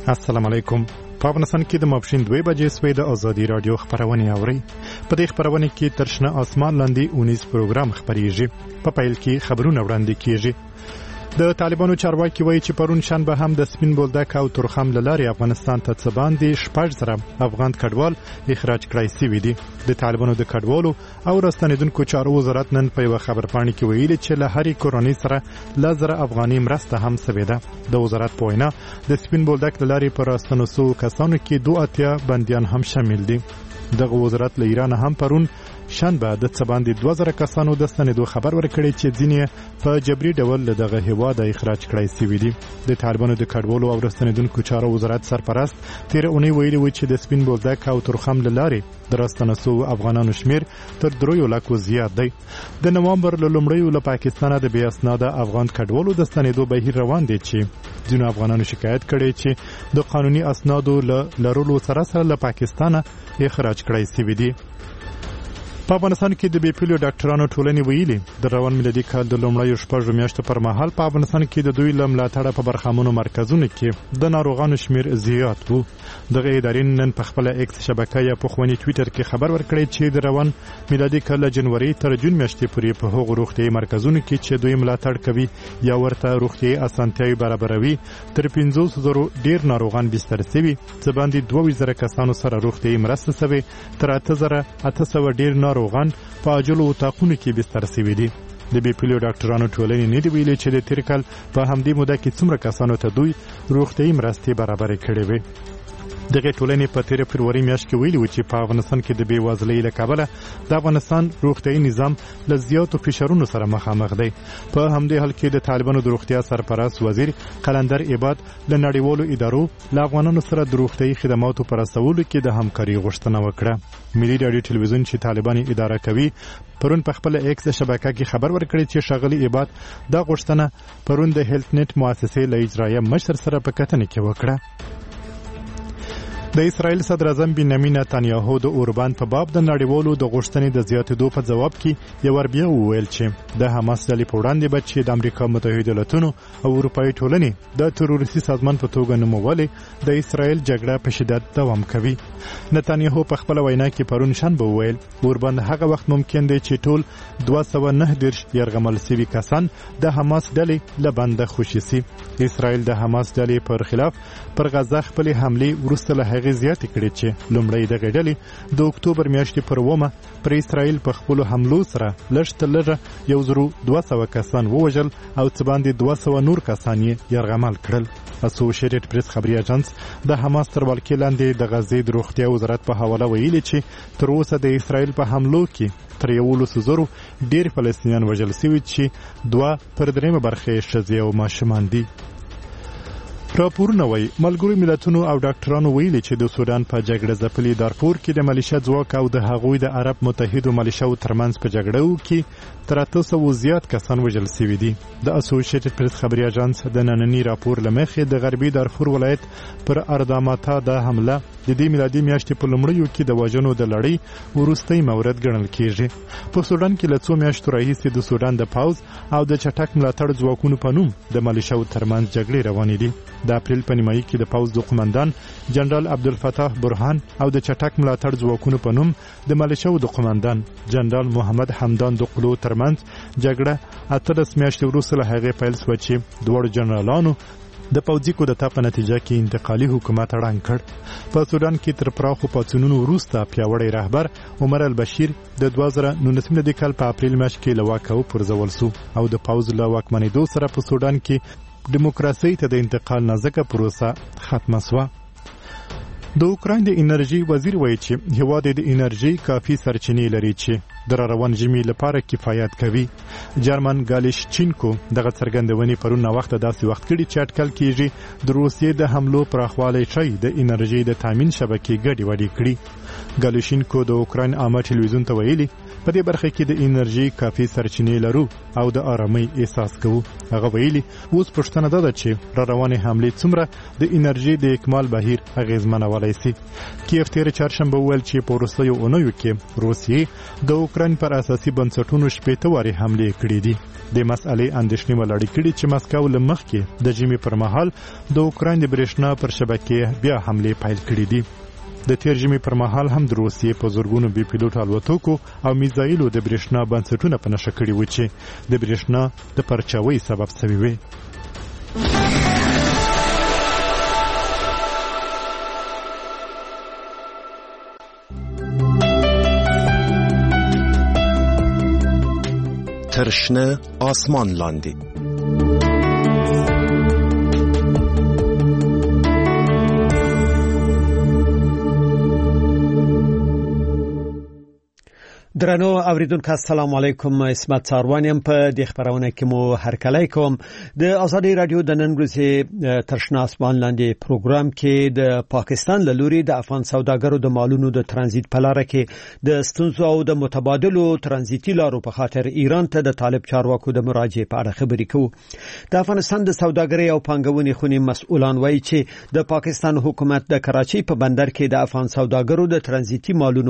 السلام علیکم. په افغانستان کې د ماپښین 2 بجې سوی د ازادي رادیو خبرونه اوري. په دې خبرونه کې ترشنه اسمان لاندې 19 پروګرام خبريږي. په پیل کې خبرونه وړاندې کیږي. د طالبانو چارواکي وایي چې پرون شنبه هم د سپین بولدک او تورخم لارې افغانستان ته څه باندې 6 افغان کډوال اخراج کړای شوي دي. د طالبانو د کډوالو او راستنیدونکو چارو وزارت نن په یو خبرپاڼه کې ویلي چې له هرې کورنۍ سره 1000 افغاني مرسته هم شوې ده. د وزارت په وینا د سپین بولدک لارې پر راستنو سو کسانو کې 2 بنديان هم شامل دي. دغه وزارت له ایران هم پرون شنبه د څه باندې 2000 کسانو د ستنېدو خبر ورکړی چې ځینې په جبري ډول له دغه هیواده اخراج کړای شوي دي. د طالبانو د کډوالو او راستنیدونکو چارو وزارت سرپرست تیر اونۍ ویلي و چې د سپین بولدک او تورخم لارې د راستنسو افغانانو شمیر تر 3 لکو زیات دی. د نوامبر له لومړیو له پاکستانه د بې اسناده افغان کډوالو د ستنېدو بهیر روان دی چې ځینو افغانانو شکایت کړی چې د قانوني اسنادو لرلو سره له پاکستانه اخراج کړای شوي دي. په افغانستان کې د بیپیلو ډاکټرانو ټولنې ویلي د روان میلادي کال د لومړیو 6 میاشتو پر مهال په افغانستان کې د دوی ملاتړ په برخمنو مرکزونو کې د ناروغانو شمیر زیات وو. دغه ادارې نن په خپل ایکس شبکه یا په خواني ټوئیټر کې خبر ورکړی چې د روان میلادي کال جنوري تر جون میاشتې پورې په هغو روغتیايي مرکزونو کې چې دوی ملاتړ کوي یا ورته روغتیايي اسانتیاوي برابروي تر 500,000 ډیر ناروغان بستر شوي، څه باندې 22,000 کسانو سره روغتیايي مرسته شوې، تر 8,800 ډیر ناروغان په عاجلو اتاقونو کې بستر شوي دي. د بیپیلو ډاکټرانو ټولنې نه دی ویلي چې د تیر کال په همدې موده کې څومره کسانو ته دوی روغتیايي مرستې برابرې کړې وې. دغه ټولنې په تیر فروری میاشت کې ویلي و چې په افغانستان کې د بېوزلۍ له کبله د افغانستان روغتیايي نظام له زیاتو فشارونو سره مخامخ دی. په همدې حال کې د طالبانو د روغتیا سرپرست وزیر قلندر عباد له نړیوالو ادارو له افغانانو سره د روغتیايي خدماتو پر رسولو کې د همکاري غوښتنه وکړه. ملي رادیو ټلویزیون چې طالبان اداره کوي پرون په خپل ایکس شبکه کې خبر ورکړی چې ښاغلي عباد دا غوښتنه پرون د هیلث نت مؤسسې له اجرایه مشر سره په کتنه کې وکړه. د اسرائیل صدر اعظم بنیامین نتانیاهو د اوربان په باب د نړیوالو د غوښتنې د زیاتېدو په جواب کې یو ور بیا وویل چې د حماس ډلې په وړاندې به چې د امریکا متحده ایالاتونو او اروپایي ټولنې د تروریستي سازمان په توګه نومولې د اسرائیل جګړه په شدت دوام کوي. نتانیاهو په خپل وینا کې پرون شنبه وویل اوربان هغه وخت ممکن دی چې ټول 209 یرغمل شوي کسان د حماس ډلې له بنده خوشي شي. اسرائیل د حماس ډلې پر خلاف پر غزه خپل حمله ورسته له هغه زیاتې کړې چې لومړی دغه ډلې د اکتوبر میاشتې پر 1 پر اسرائیل په خپل حملو سره لږ تر لږه 1200 کسان ووژل او څه باندې 200 نور کسان یې یرغمل کړل. اسوسییټډ پریس خبري اژانس د حماس تر ولکې لاندې د غزې د روغتیا وزارت په حواله ویلي چې تر اوسه د اسرائیل په حملو کې تر 11,000 ډیر فلسطینیان وژل شوي چې 2/3 برخه ښځې او ماشومان دي. راپورونه وایي ملګرو ملتونو او ډاکټرانو ویلي چې د سودان په جګړه ځپلي دارفور کې د ملیشیا ځواک او د هغوی د عرب متحدو ملیشیاو ترمنځ په جګړه کې تر 800 زیات کسان وژل شوي دي. د اسوسییټډ پریس خبري اژانس د نننی راپور لمخې د غربي دارفور ولایت پر ارداماتا د حمله د دې میلادي میاشتې په لومړیو کې د وژنو د لړۍ وروستۍ مورد ګڼل کیږي. په سودان کې له 2 میاشتو راهیسې د سودان د پاوز او د چټک ملاتړ ځواکونو په نوم د ملیشیاو ترمنځ جګړې روانې دي. د اپریل په نیمایي کې د پاوز د قومندان جنرال عبدالفتاح برهان او د چټک ملاتړ ځواکونو په نوم د ملیشیاو د قومندان جنرال محمد حمدان دقلو ترمنځ جګړه 18 میاشتې وروسته له هغې پیل شوه چې دواړو جنرالانو د پوځي کودتا په نتیجه کې انتقالي حکومت ړنګ کړ. په سودان کې تر پراخو پاڅونونو وروسته پیاوړی رهبر عمر البشیر د 2019 کال په اپریل میاشت کې له واکه وپرځول شو او د پوځ له واکمنېدو سره په سودان کې دیموکراسي ته د انتقال نازکه پروسه ختمه شوه. د اوکراین د انرژي وزیر وایي چې هیواد د انرژي کافي سرچینې لري چې د روان ژمي لپاره کفایت کوي. جرمن ګالیشچینکو دغه څرګندونې پرون وخت داسې وخت کړي چې اټکل کیږي د روسیې د حملو پراخوالی شي د انرژي د تامین شبکې ګډې وډې کړي. ګالیشچینکو د اوکراین عامه ټلویزیون ته ویلي په دې برخه کې د انرژي کافي سرچینې لرو او د آرامۍ احساس کوو. هغه ویلي اوس پوښتنه ده چې روانې حملې څومره د انرژي د اکمال بهیر اغیزمنولی شي. کیف تیر چهارشنبه وویل چې په وروستیو اونیو کې روسیې د اوکراین پر اساسي بنسټونو 18 واري حمله کړې دي. د مسالې اندېښنې ولاړې کړي چې مسکو له مخکې د ژمي پر مهال د اوکراین د برېښنا پر شبکې بیا حمله پیل کړې دي. د تیر ژمي پر مهال هم د روسیې په زورګونو بي پیلوټ الوتکو او میزایلو د برېښنا بنسټونه په نښه کړي و چې د برېښنا د پرچاوي سبب شوي وي. ترشنه آسمان لاندې درنو اوریدونکو السلام علیکم. اسمت ساروانیم په د خبرونه کې مو هرکلی کوم. د آزادي رادیو د نن ورځې ترشنه آسمان لاندې پروګرام کې د پاکستان له لوري د افغان سوداګرو د مالونو د ترانزیت په لار کې د ستونزو او د متبادلو ترانزیتي لارو په خاطر ایران ته د طالب چارواکو د مراجعه په اړه خبرې کوو. د افغانستان د سوداګرۍ او پانګونې خونې مسؤلان وایي چې د پاکستان حکومت د کراچۍ په بندر کې د افغان سوداګرو د ترانزیتي مالونو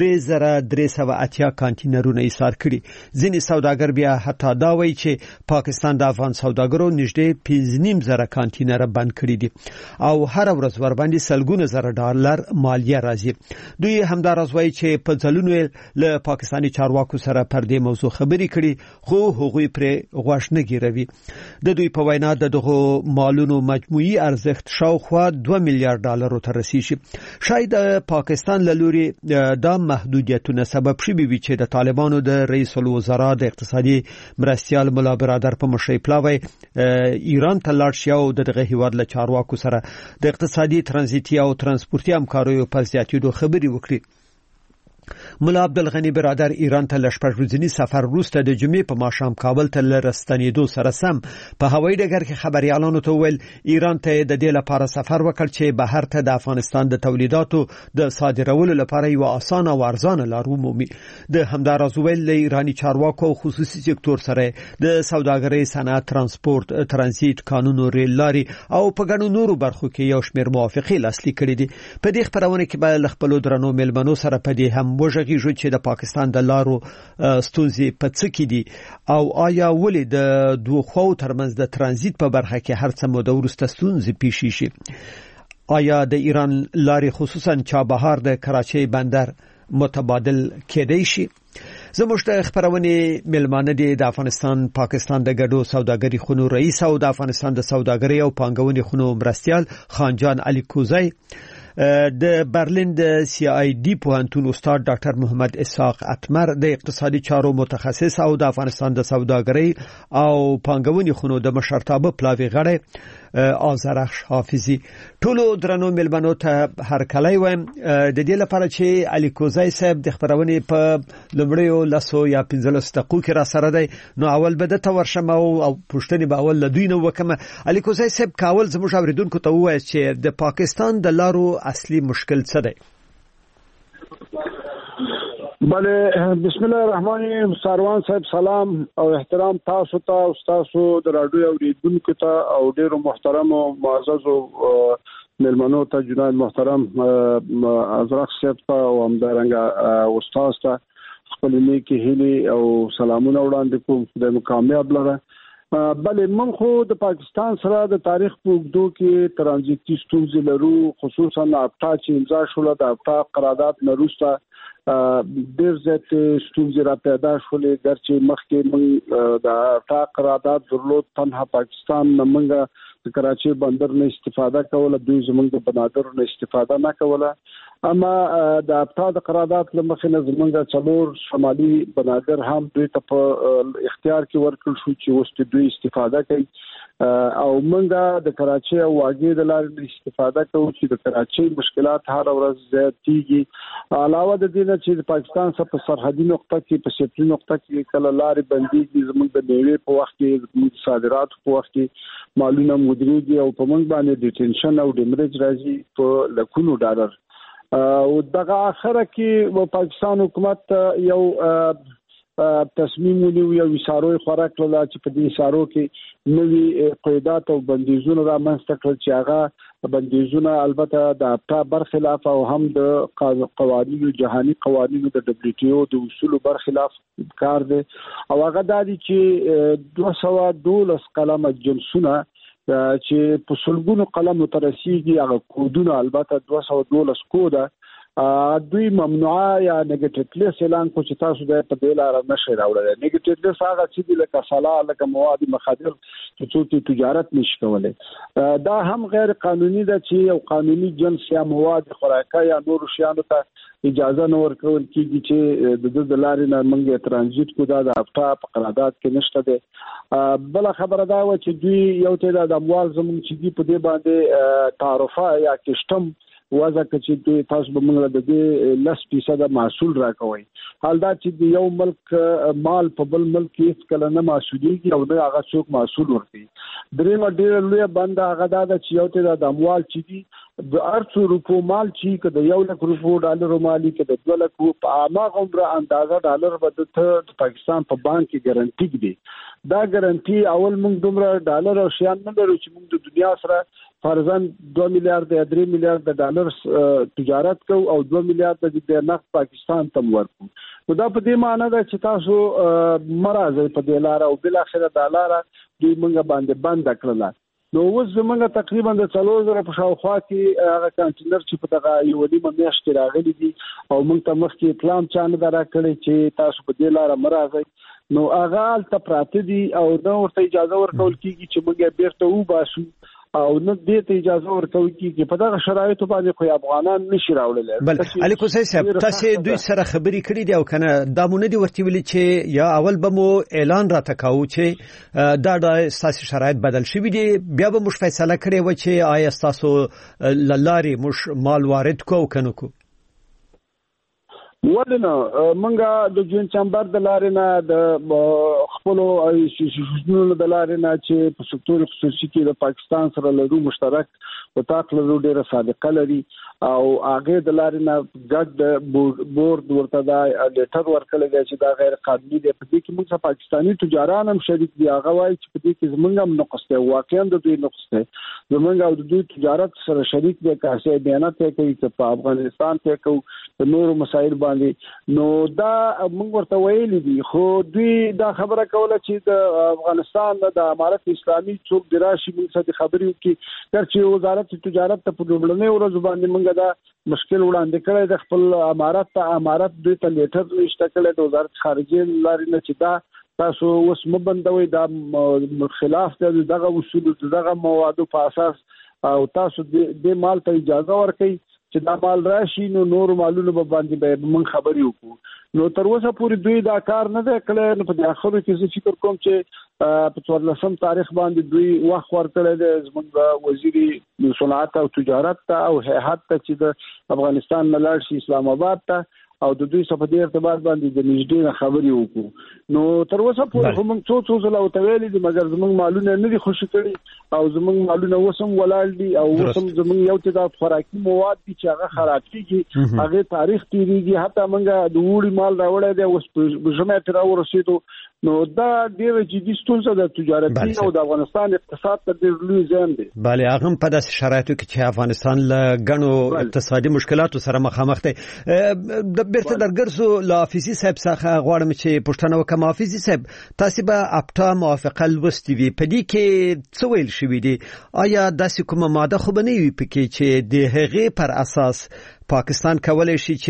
3300 کانټینرونه ایثار کړي. ځینې سوداګر بیا حتی دا وایي چې پاکستان د افغان سوداګرو نږدې 5.5 کانټینر بند کړي دي او هر ورځ ورباندې سلګونه زره ډالر مالیه راځي. دوی همداراز وایي چې په ځلونو له پاکستاني چارواکو سره پر دې موضوع خبرې کړي خو هغوی پر غوږ نه ګیروي. د دوی په وینا دغه مالونو مجموعي ارزښت شاوخوا 2 میلیارډ ډالر ته رسیږي. شاید پاکستان له لوري دا محدودیتونه سبب شي وی چې د طالبانو د رئیس الوزرا د اقتصادي مرستيال مولا برادر په مشرۍ پلاوی ایران ته لاړ شي او دغه هیواد له چارواکو سره د اقتصادي ترانزیتي او ترانسپورتي همکاریو په زیاتېدو خبرې وکړي. مولا عبدالغنی برادر ایران ته لشپږ ورځنی سفر وروسته د جمعې په ماښام کابل ته لرستنېدو سره سم په هوایي ډګر کې خبريالانو ته ویل ایران ته د دې لپاره سفر وکړ چې بهر ته د افغانستان د تولیداتو د صادرولو لپاره یو اسانه او ارزانه لار ومومي. د همداراز ویل له ایرانی چارواکو او خصوصي سکتور سره د سوداګرۍ صنعت ترانسپورت ترانزیت قانون ریل لاري او په ګڼو نورو برخو کې یو شمېر موافقې لاسلیک کړي دي. په دې خبرونه کې به خپل درنو ملمنو سره په دې هم وژغیږو چې د پاکستان د لارو ستونزې په څه کې دي او آیا ولې د دوه خو ترمنځ د ترانزیت په برخه کې هر څه موده ورسته ستونزې پیښ شي. آیا د ایران لارې خصوصا چابهار د کراچۍ بندر متبادل کېدای شي؟ زموږ د خبرونه ملمانه دي د افغانستان پاکستان د ګډو سوداګرۍ خونو رئیس او د افغانستان د سوداګرۍ او پانګونې خونو مرستيال خانجان علي کوزی، د برلین د CID پوهنتون استاد ډاکټر محمد اسحاق اتمر، د اقتصادي چارو متخصص او د افغانستان د سوداګرۍ او پانګونې خونو د مشرتابه پلاوی غړی آذرخش حافظي. ټولو درنو ملمنو ته هرکلی وایم. د دې لپاره چې علي کوزی صاحب د خبرونه په لومړیو لسو یا 15 دقیقو کې را سره دی، نو اول به د تورشم او پښتني به اول لدوی نو وکم. علي کوزی صاحب کاول زموږ اوریدونکو ته وایي چې د پاکستان د لارو اصلي مشکل څه دی؟ بله، بسم الله الرحمن الرحیم. ساروان صاحب سلام او احترام تاسو ته او تاسو د رادیو اوریدونکو ته او ډیرو محترم او معزز ملمنو ته جناب محترم ازرق صاحب ته او همدارنګه استاد ته خپل نیکی هیلي او سلامونه وړاندې کوم. د کامیاب لره بله من خو د پاکستان سره د تاریخ په اوږدو کې ترانزیتي ستونزې لرو، خصوصا افتا چې امضا شوله د افتا قرارداد نه وروسته ډېر زیات ستونزې را پیدا شولې. ګرچې مخکې موږ د افتا قرارداد درلود، تنها پاکستان نه موږ د کراچۍ بندر نه استفاده کوله، دوی زموږ د بنادرو نه استفاده نه کوله. اما د افتا د قرارداد له مخې نه زموږ 4 شمالي بنادر هم دوی ته په اختیار کې ورکړل شو چې اوس دوی استفاده کوي او موږ د کراچۍ او واګې د لارې استفاده کوو چې د کراچۍ مشکلات هر ورځ زیاتېږي. علاوه د دې نه چې د پاکستان سره په سرحدي نقطه کې په سیپري نقطه کې کله لارې بندېږي، زموږ د میوې په وخت کې د صادراتو په وخت کې مالونه مدیریږي او په موږ باندې ډیټنشن او ډیمریج راځي په لکونو ډالر. او دغه اخره کې پاکستان حکومت یو تصمیم ونیو، یو اشاره خوراک کړل چې په دې اشارو کې نوي قیدات او بندیزونه رامنځته کړل چې هغه بندیزونه البته د اپتا برخلاف او هم د قوانینو جهاني قوانینو د WTO د اصولو برخلاف کار دی او هغه د دې چې 212 قلمه جنسونه چې په سلګونو قلم ترسيږي هغه کودونه البته 212 کوده دوی ممنوعه یا نیگیټیو لیست اعلان کو چې تاسو د په دې لار نشئ راوړل. نیگیټیو لیست هغه چې لکه سلا لکه مواد مخدر چې څوک تجارت نشي کولای. دا هم غیر قانوني ده چې یو قانوني جنس یا مواد خوراکه یا نور شیانو ته اجازه نه ورکول کیږي چې د لارې نه منګه ترانزیت کو دا د افتا په قرارداد کې نشته ده. بل خبره دا و چې دوی یو ته د اموال زموږ چې په دې باندې تعرفه یا کشتم وځه چې تاسو به موږ د دې 10% محصول راکوي. حال دا چې یو ملک مال په بل ملک هیڅ کله نه محصوليږي او نه هغه څوک محصول ورکړي. درېمه ډېر لوی بنده هغه دا چې یو ته د اموال چې دي د 800 روپو مال چې کده 1 لک روپو ډالر مالي کده 2 لک په هغه عمره اندازه ډالر به د پاکستان په بانک کې ګارانټي دي. دا ګارانټي اول موږ دومره ډالر او شیان نه لرو چې موږ د دنیا سره فرضاً 2 میلیارډ یا 3 میلیارډ ډالر تجارت کو او 2 میلیارډ د نقد پاکستان ته ورکو. نو دا په دې معنی ده چې تاسو مرزه په دې لار او بل اخر د لار دوی موږ باندې بند کړل. نو اوس زمونږ تقریبا د 4000 په شاوخوا کې هغه کانټینر چې په دغه یو نیمه میاشت کې راغلي دي او موږ ته مخکې اطلاع چانه درکړي چې تاسو په دې لار مرزه نو هغه ته پراته دي او نو ورته اجازه ورکول کیږي چې موږ بیرته وباسو او نه دې ته اجازه ورکوي چې په دغه شرایطو باندې خو افغانان نشي راوړل. بل علي کوسي صاحب تاسو دوی سره خبرې کړې دي او کنه دا مونږ دي ورته ویلي چې یا اول به مو اعلان را تکاو چې دا د سیاسي شرایط بدل شوي دي بیا به مش فیصله کړې و چې آیا تاسو لاري مش مال وارد کو کنه کو ولنه منګه د جون چمبر د لارې نه د خپل شنو د لارې نه چې په سکتور خصوصي کې د پاکستان سره لرو مشترک او تاسو له ډیره صادقه لري او هغه د لارې نه ګډ بورډ ورته دا لیټر ورکړل چې دا غیر قانوني دی. په دې کې موږ پاکستانی تجاران هم شریک دي. هغه وایي چې په دې کې زمونږ هم نقص دی واقعا د دوی نقص دی. زمونږ او د دوی تجارت سره شریک دي که څه بیانات کوي چې په افغانستان کې کوي نور مسایل نو دا موږ ورته ویلي دي خو دوی دا خبره کوله چې د افغانستان د امارت اسلامي څوک دراشي موږ څه خبرې وکړي چې وزارت تجارت ته په لومړنۍ ورځ باندې موږ دا مشکل وړاندې کړی د خپل امارت دوی ته لیټر نشته کړی د وزارت خارجه لارې نه چې دا تاسو اوس مبندوي دا خلاف دغه اصول دغه موادو په اساس او تاسو د مال ته اجازه ورکړئ چې دا مال راشي نو نور مالونه به باندې به من خبرې وکړو. نو تر اوسه پورې دوی دا کار نه دی کړی. نو په اخرو کې زه فکر کوم چې په 14 تاریخ باندې دوی وخت ورکړی دی زموږ وزیر صنعت او تجارت ته او هیئت ته چې د افغانستان نه لاړ شي اسلام آباد ته او د دوی څخه په دې ارتباط باندې د نږدې خبرې وکړو. نو تر اوسه پورې موږ څو ځله او تویل دي مګر زموږ مالونه نه دي خوشی کړي او زموږ مالونه وسم ولال دي او وسم زموږ یو ته د خوراکي مواد دي چې هغه خراب کیږي هغه تاریخ تیریږي حتی موږ د وړي مال راوړی دی اوس په جمعه تر ورسېدو. نو دا ډېر جدي ستونزه د تجارتي او د افغانستان اقتصاد ته ډېر لوی زیان دی. بله هغه په داسې شرایطو کې چې افغانستان له غنو اقتصادي مشکلاتو سره مخامخ دی. د بیرته درګرځو له حافظي صاحب څخه غواړم چې پوښتنه وکړم. حافظي صاحب تاسو به اپټا موافقه لوستي وي په دې کې څه ویل شوي دي؟ آیا داسې کومه ماده خو به نه وي پکې چې د هغې پر اساس پاکستان کولی شي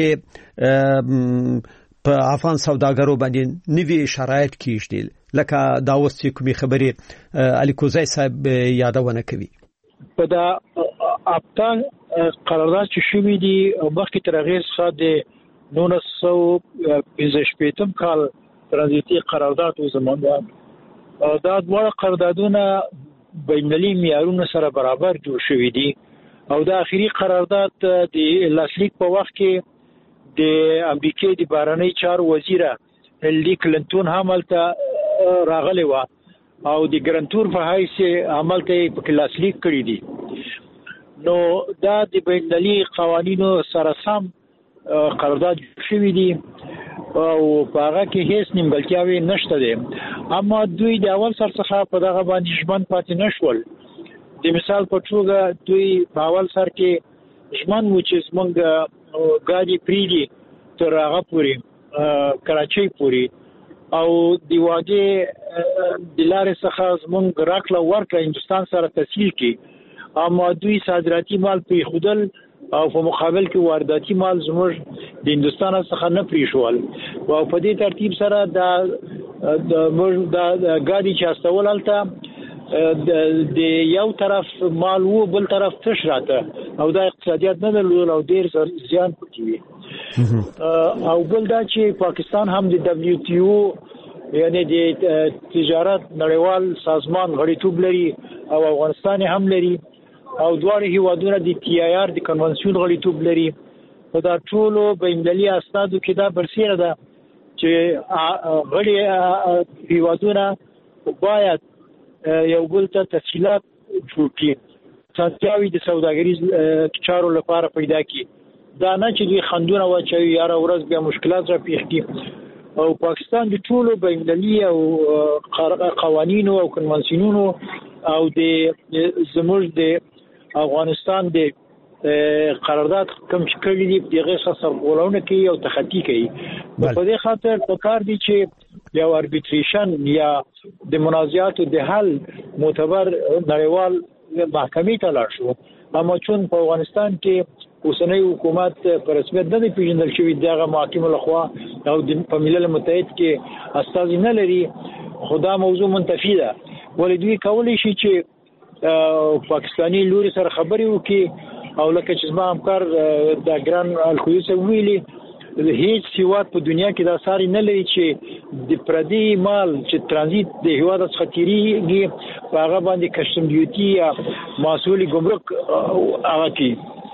چې په افغان سوداګرو باندې نوي شرایط کیږي لکه دا اوس چې کومې خبرې علي کوزی صاحب یادونه کوي؟ په دا اپټا قرارداد چې شوی دی مخکې تر هغې څخه د 1915 کال ترانزیتي قرارداد و زمونږ دا دواړه قراردادونه بینالمللي معیارونو سره برابر جوړ شوي دي او دا اخري قرارداد د لاسلیک په وخت کې د امریکای د بهرنی چارو وزیره هیلری کلینټون همالته راغلی و او د ګرانټور په حیث عملته په لاسلیک کړی دي. نو دا د بینالمللي قوانینو سره سم قرارداد شوی دی او په هغه کې هیڅ نیمګړتیاوې نشته دي. اما دوی د اول سر څخه په دغه باندې ژمن پاتې نشول د مثال په توګه دوی په اول سر کې ژمن و چې زمونږ ګاډي پریدي تر هغه پورې کراچۍ پورې او د واګې د لارې څخه زمونږ راکړه ورکړه هندستان سره تسهیل کړي اما دوی صادراتي مال پرې خودل او په مقابل کې وارداتي مال زموږ د هندستان څخه نه پریښول او په دې ترتیب سره د ګاډي چې استول الته د یو طرف مال وو بل طرف تش راته او دا اقتصادیات نه درلودل او ډیر زیان پکې وي او بل دا چې پاکستان هم د WTO یعنی د تجارت نړیوال سازمان غړیتوب لري او افغانستان هم لري او دواړه هیوادونه د TIR د کنونسیون غړیتوب لري په دا ټولو بین‌المللي اسنادو کې دا برسېره ده چې غړي هیوادونه باید یو بل ته تفصیلات جوړ کړي ساتیاوي د سوداګریز چارو لپاره پیدا کړي دا نه چې دوی خندونه واچوي یاره ورځ بیا مشکلات را پیښ کړي او پاکستان د ټولو بین‌المللي او قوانینو او کنونسیونونو او د زموږ د افغانستان د قرارداد کوم چې کړی دی دغه سرغړونه کوي او تخطی کوي په دې خاطر په کار دي چې یو اربیټریشن یا د منازعاتو د حل معتبر نړیوال محکمې ته لاړ شو اما چون په افغانستان کې اوسنۍ حکومت په رسمیت نه پیژندل شوی دغه محاکمه لخوا او په ملل متحد کې استازي نه لري خدا موضوع منتفی ده ولې دوی کولی شي چې پاکستانی لوري سره خبري وکړي او لکه چې زما همکار د ګران الخویس ویلي هیڅ هیواد په دنیا کې دا ساري نه لري چې د پردي مال چې ترانزیت د هیواد څخه تیریږي په هغه باندې کسټم ډیوټي یا مسؤلي ګمرک هغه کی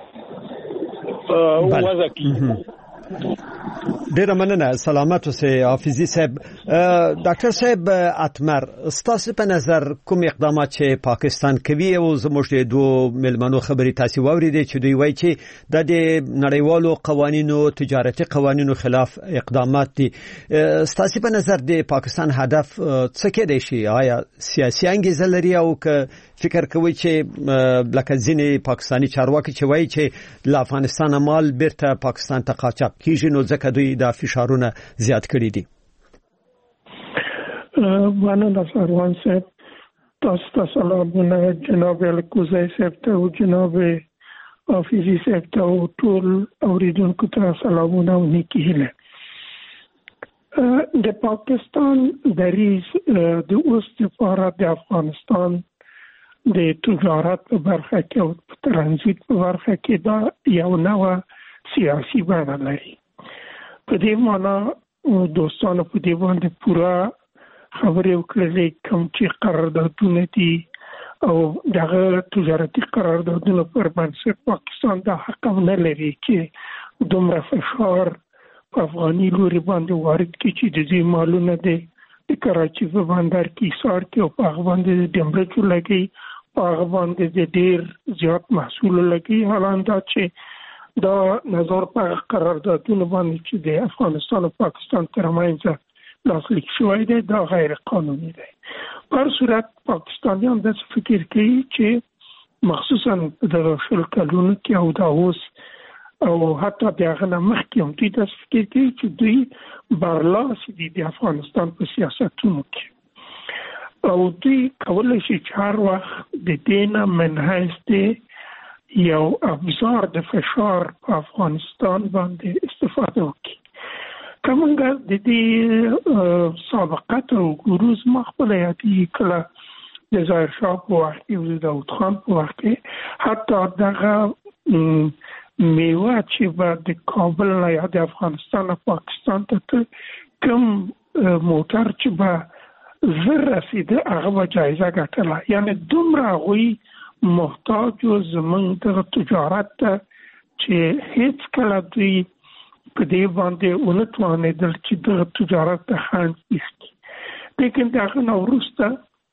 وضع کی ډیر مننه سلامت اوسه حافظي صاحب ډاکټر صاحب اتمر ستاسو په نظر کوم اقدامات چې پاکستان کوي او زموږ د دوه ملمنو خبري تاسو واوریدي چې دوی وایي چې د نړیوالو قوانینو تجارتي قوانینو خلاف اقدامات دي ستاسو په نظر د پاکستان هدف څه کې دی شي آیا سیاسي انګیزه لري او که فکر کوي چې لکه ځینې پاکستانی چارواکي چې وایي چې له افغانستان مال بیرته پاکستان ته قاچاق کیږي نو ځکه دوی دا فشارونه زیات کړی دي مننه سروان صاحب تاسو ته سلامونه جناب الکوزی صاحب ته او جناب حافظي صاحب ته او ټول اوریدونکو ته سلامونه او نیکی هیله د پاکستان دریز د اوس لپاره د افغانستان د تجارت په برخه کې او په ترانزیت په برخه کې دا یو نوې سیاسي بڼه لري په دې معنی دوستانو په دې باندې پورا خبرې وکړلې کوم چې قراردادونه دي او دغه تجارتي قراردادونه پر بنسټ پاکستان د حق نه لري چې دومره فشار په افغاني لوري باندې وارد کړي چې د دې مالونه د کراچۍ په بندر کې ایثار کې او په هغه باندې د ډیمبرچو لګي په هغه باندې د ډیر زیات محصول لګي حالاندا چې دا نظر په قراردادونو باندې چې د افغانستان او پاکستان ترمنځ لاسلیک شوی دی دا غیر قانوني دی په صورت پاکستانیان د فکر کوي چې مخصوصا د شل کلونو کې او دا اوس او حتی دغه مخکې هم دوی د فکر کوي چې دوی برلاسی دي د افغانستان په سیاستونو کې او دوی کولای شي چې هر وخت د دینه منحص دي یو ابزار د فشار په افغانستان باندې استفاده وکړي کومه د دې سابقات او ګروز مخبله یادي کله د ظاهر شاه په وخت او د داود خان په وخت حتی دغه میوه چې به د کابل نه یا د افغانستان او پاکستان ته کوم موټر چې به زر رسیده هغه به جایزه ګټله یعنی دومره هغوی محتاج و زمونږ د تجارت ته چې هیڅ کله دوی په دې باندې ونتوانېدل چې د تجارت ته خنډ ایستي لیکن دغه نه وروسته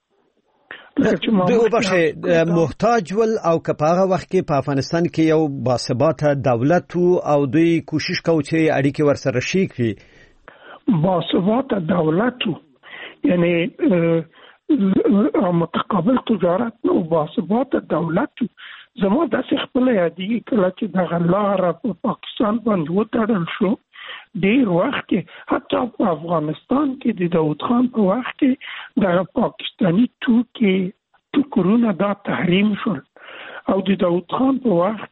دوی وبخښئ محتاج ول او که په هغه وخت کې په افغانستان کې یو باثباته دولت او دوی کوشش کوي چې اړیکې ورسره شي کړي باثباته دولت یعنی متقابل تجارت نو باثبات دولت زموږ د خپل یادي کله چې د غلار په پاکستان باندې وټړل شو ډیر وخت حتی په افغانستان کې د داود خان په وخت کې د پاکستانی ټوکرونه دا تحریم شول او د داود خان په وخت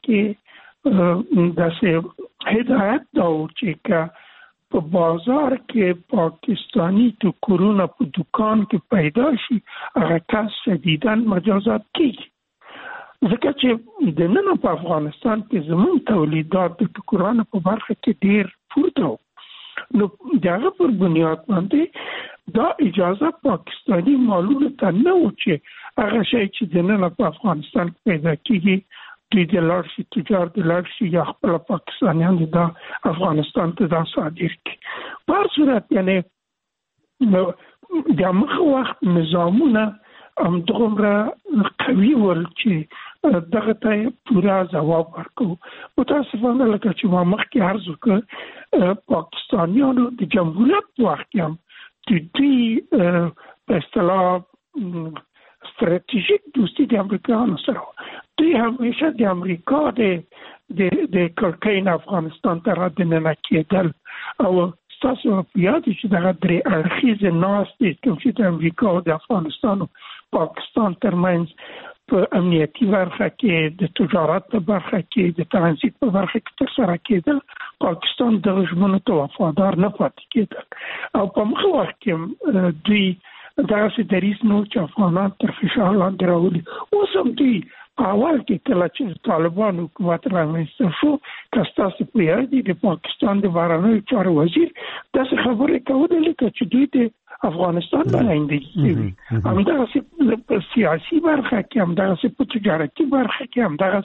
کې د هدایت دا چې په بازار کې پاکستانی ټوکرونه په دکان کې پیدا شي هغه کس شدیداً مجازات کیږي ځکه چې د نن په افغانستان کې زموږ تولیدات د ټوکرانو په برخه کې ډیر پورته نو دغه پر بنیاد باندې دا اجازه پاکستانی مالونو ته نه و چې هغه شی چې د نن په افغانستان کې پیدا کیږي دوی د لارشي تجار د لارشي یا خپل پاکستانیان د افغانستان ته دا صادر کړي په هر صورت یعنی د مخ وخت نظامونه هم دومره قوي ول چې دغه ته پورا ځواب ورکو متاسفانه لکه چې ما مخکې عرض وکړ پاکستانیانو د جمهوریت وخت هم د دې په اصطلاح ستراتیژیک دوستی د امریکایانو سره دوی همیشه د امریکا د کړکۍ افغانستان ته رادننه کېدل او تاسو په یاد چې دغه درې اړخیزه ناستې کوم چې د امریکا او د افغانستان او پاکستان ترمنځ په امنیتي برخه کې د تجارت په برخه کې د ترانزیت په برخه کې ترسره کېدل پاکستان د ژمنو ته وفادار نه پاتې کېدل او په مخ وخت کې دوی داسې دریځ نو چې افغانان تر فشار لاندې راولي اوس هم دوی اول کې کله چې طالبان حکومت رامنځته شو کستاسو په یاد د پاکستان د بهرنیو چارو وزیر داسې خبرې کولې لکه چې دوی د افغانستان نمایندګي کوي همدغه په سیاسي برخه کې همدغه په تجارتي برخه کې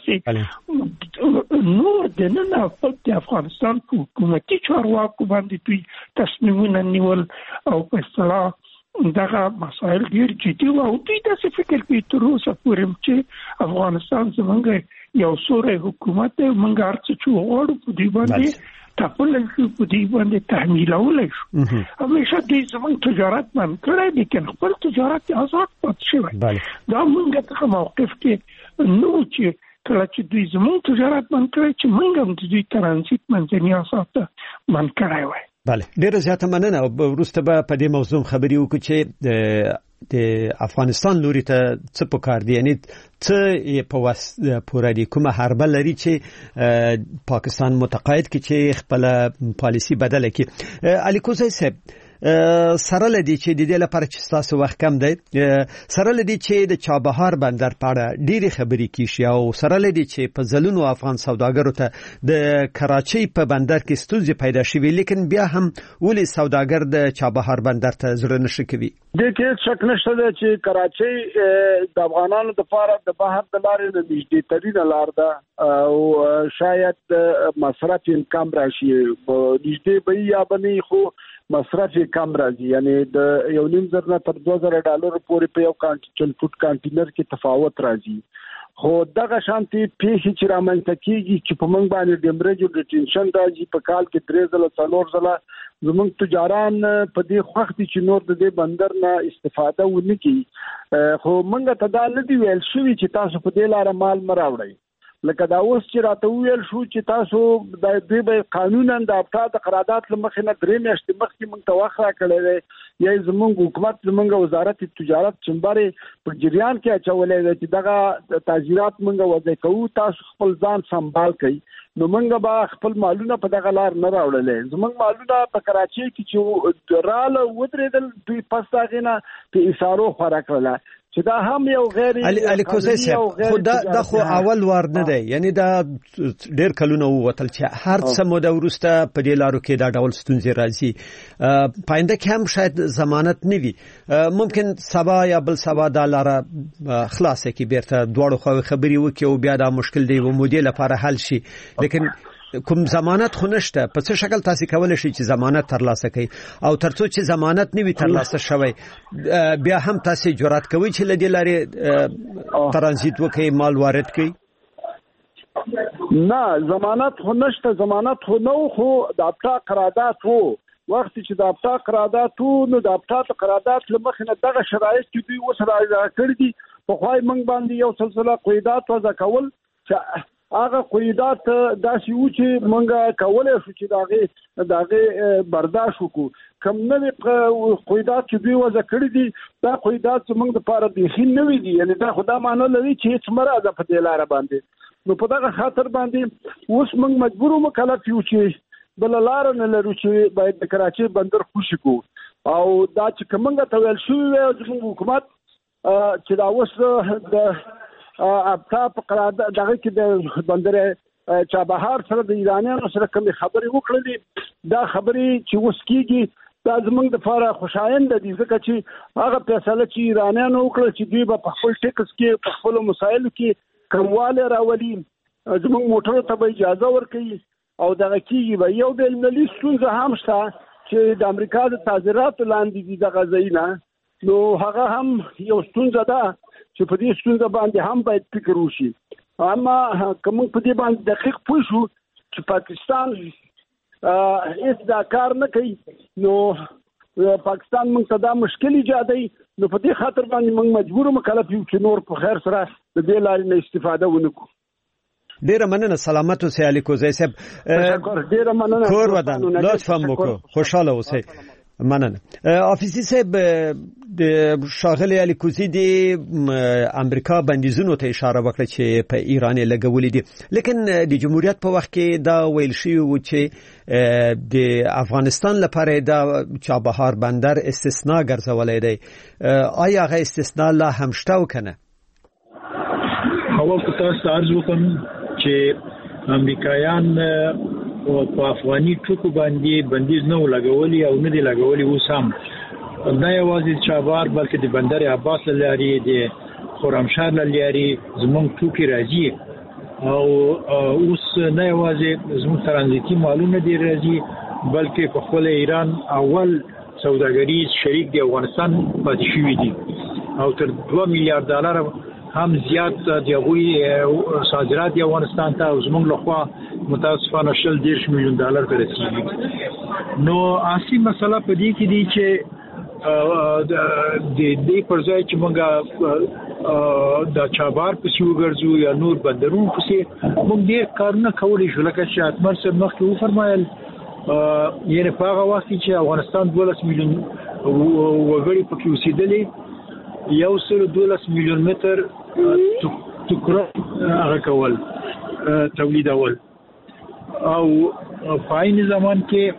همدغه نور د نن د افغانستان په حکومتي چارواکو باندې دوی تصمیمونه نیول او په اصطلاح دغه مسائل ډیر جدي او دوی داسې فکر کوي تر اوسه پورې چې افغانستان زمونږ یو سوري حکومت دی موږ هرڅه چې وغواړو په دې باندې تپل شو په دې باندې تحمیلول شو همیشه دوی زمونږ تجارت بند کړی لیکن خپل تجارت آزاد پاتې شوی دا موږ ته موقف کې نو چې کله چې دوی زمونږ تجارت بند کړی چې موږ هم د دوی ترانزیت منځني اساس بند کړی وای بله ډیره زیاته مننه وروسته به په دې موضوع خبرې وکړو چې د افغانستان لوري ته څه پکار دي یعنی څه په پوره دي کومه حربه لري چې پاکستان متقاعد کی چې خپل پالیسی بدله کی علي کوزی صاحب سره لدی چې د دې لپاره چې تاسو وخت کم دی سره لدی چې د چابهار بندر په اړه ډېری خبرې کیږي او سره لدی چې په ځلونو افغان سوداګرو ته د کراچۍ په بندر کې ستونزې پیدا شوې لیکن بیا هم ولې سوداګر د چابهار بندر ته زړه نشي کوي د کې شک نشته چې کراچۍ د افغانانو لپاره د بهر د لارې د نږدې ترين لار ده او شاید مصرف کم راشي نږدې به یا بنې خو مصرف کم راځي یعنی د 1.5 نه تر $2000 پورې په یو فوټ کانټینر کې تفاوت راځي خو دغه شانتي پیښې چې رامنځته کیږي چې په موږ باندې ډیمریج ډیټینشن راځي په کال کې 3 ځله زموږ تجاران په دې وخت چې نور د دې بندر نه استفاده ونه کوي خو موږ ته دا نه دی ویل شوی چې تاسو په دې لار مال مراوړئ لکه دا اوس چې راته ویل شو چې تاسو د دې قانونا د افتا د قرارداد لمخې نه 3 میاشتې مخکې موږ ته وخت راکړی دی یا زموږ حکومت زموږ وزارت تجارت چمبرې په جریان کې اچولې دی چې دغه تاجرات موږ وځي کوو تاسو خپل ځان سنبال کړئ نو موږ به خپل مالونه په دغه لار نه راوړلې زموږ مالونه په کراچۍ کې چې رااله ودرېدل دوی پس داغینه په اشارو خورا کړل چې دا هم یو غیر علي کوزی صاحب خو دا خو اول وار نه دی یعنی دا ډیر کلونه وتل چې هر څه موده ورسته په دې لارو کې دا ډول ستونزې راځي پاینده کې هم شاید ضمانت نه وي ممکن سبا یا بل سبا دا لاره خلاصه کې بیرته دواړو خبرې وکړي او بیا دا مشکل دی و مودې لپاره حل شي لیکن کوم ضمانت خو نشته په څه شکل تاسو کولای شئ چې ضمانت ترلاسه کړئ او ترڅو چې ضمانت نه وي ترلاسه شوی بیا هم تاسو جرأت کوئ چې لدی لارې ترانزیت وکړئ مال وارد کړئ نه ضمانت خو نشته ضمانت خو نو خو د افتا قرارداد وو وخت چې د افتا قراردادونو د افتا قرارداد لمخې نه دغه شرایط چې دوی اوس راکړي دي په خوای منګ باندې یو سلسله قیودات وضع کول چې هغه قیودات داسې و چې منګه کولای شو چې داغه برداشت وکړو کوم نوې قیودات چې دوی وضع کړي دي دا قیودات چې موږ د پاره بيخي نوې دي یعنی دا خدا معنی لري چې هیڅ مرزه په دې لار باندې نو په دغه خاطر باندې اوس موږ مجبور مکلف یو چې بل لار نه لرو چې باید د کراچي بندر خوشي کو او دا چې کومه ته ویل شو د حکومت چې دا اوس د ابتا په قرارداد دغه کې د بندر چابهار سره د ایرانیانو سره کوم خبرې وکړلې دا خبرې چې اوس کېږي دا زمونږ د لپاره خوشایند دي ځکه چې هغه فیصله چې ایرانیانو وکړه چې دوی په خپل ټیکس کې په خپل مسایلو کې کمواله راولي زمونږ موټر ته به اجازه ورکړي او دغه کېږي به یو بل ملي ستونزه هم شته چې د امریکا د تعزیراتو لاندې دي دغه ځایونه نو هغه هم یو ستونزه ده چې په دې ستونزه باندې هم باید فکر وشي اما کوم په دې باندې دقیق پوه شو چې پاکستان هیڅ دا کار نه کوي نو پاکستان موږ ته دا مشکل ایجادوي نو په دې خاطر باندې موږ مجبور مکلف یو چې نور په خیر سره د دې لارې نه استفاده ونکړو. ډیره مننه سلامت اوسئ علي کوزی صاحب. ډیره مننه کور ودان لطفا وکړو خوشاله اوسئ. مننه افیسی صاحب د شاغلی علي کوزی د امریکا بندیزونو ته اشاره وکړه چې په ایران لګولې دي لیکن د جمهوریت په وخت کې دا ویل شوی و چې د افغانستان لپاره د چابهار بندر استثناء ګرځولای دی آیا هغه استثناء لا هم شته وکنه؟ اول که تاسو عرض وکم چې امریکایان په افغاني ټکو باندې بندیز نه لګولي او نه دی لګولي اوس هم نه یوازې چابهار بلکې د بندر عباس لاري د خرمشهر لاري زمونږ ټوکي راځي او اوس نه یوازې زمونږ ترانزیتي مالونه دی راځي بلکې په خپل ایران اول سوداګریز شریک دی افغانستان پاتې شوی دی او تر 2 میلیارډ ډالر هم زیات د غوي صادرات د افغانستان ته او زمونږ لخوا متاسفانه 10 میلیون ډالر ته رسیدي نو اصلي مسله په دې کې دی چې د دې پر ځای چې موږ د چابهار په سیو ګرځو یا نور بندرونو په سي موږ ډېر کارونه کولای شو لکه چې اتمر سره مخکې وفرمایل یعنی په هغه وخت چې افغانستان 12 میلیون وګړي پکې اوسېدلي 112 میلیون متر ټوکر هغه کول تولیدول او په عین زمان کې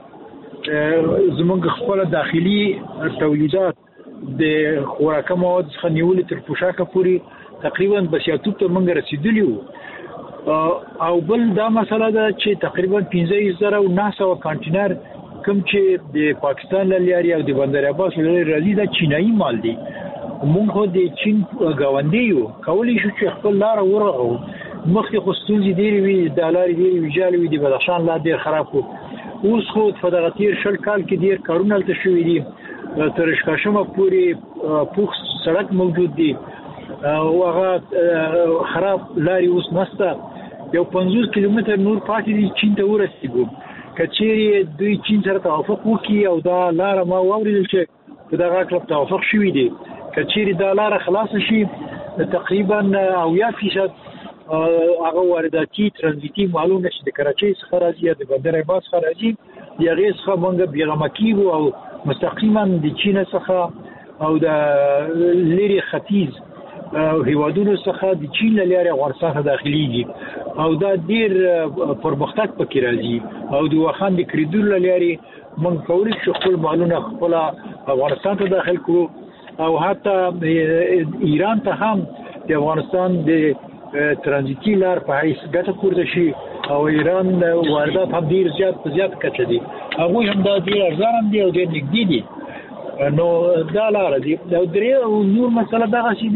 زمونږ خپل داخلي تولیدات د خوراکه مواد څخه نیولې تر پوشاکه پورې تقریبا بس یا ته موږ رسیدلی وو او بل دا مسله ده چې تقریبا 15900 کانټینر کوم چې د پاکستان لاري او د بندر عباس لاري راځي دا چینایي مال دی موږ د چین غونډې یو کولی شو چې خپل لار ورغو مخکې خو ستونزې ډېرې وي د لارې ډېرې ویجالې وي د بدخشان لار ډېر خراب و اوس خو په دغه تیر 20 کال کې ډېر کارونه هلته شوي دي تر شکاشمه پورې پوخ سړک موجود دی او هغه خراب لارې اوس نسته یو 50 کیلومتر نور پاتې دي چین ته ورسېږو که چیرې دوی چین سره توافق وکړي او دا لاره ما واورېدل چې په دغه کلب توافق شوي دي که چیرې دا لاره خلاصه شي تقریبا 90% هغه وارداتي ترانزیتي مالونه چې د کراچۍ څخه راځي یا د بندر عباس څخه راځي د هغې څخه موږ بیغمه کېږو او مستقیما د چین څخه او د لرې ختیځ هیوادونو څخه د چین له لارې افغانستان ته داخليږي او دا ډېر پرمختګ پکې راځي او د واخان د کریډور له لارې موږ کولی شو خپل مالونه خپل افغانستان ته داخل کړو او حتی ایران ته هم د افغانستان د ترانزیتي لار په حیث ګټه پورته شي او ایران واردات هم ډیر زیات کچه دي هغه هم دا ډیر ارزان دي او ډیر نږدې دي نو دا لار دي او درې نور مسله دا شي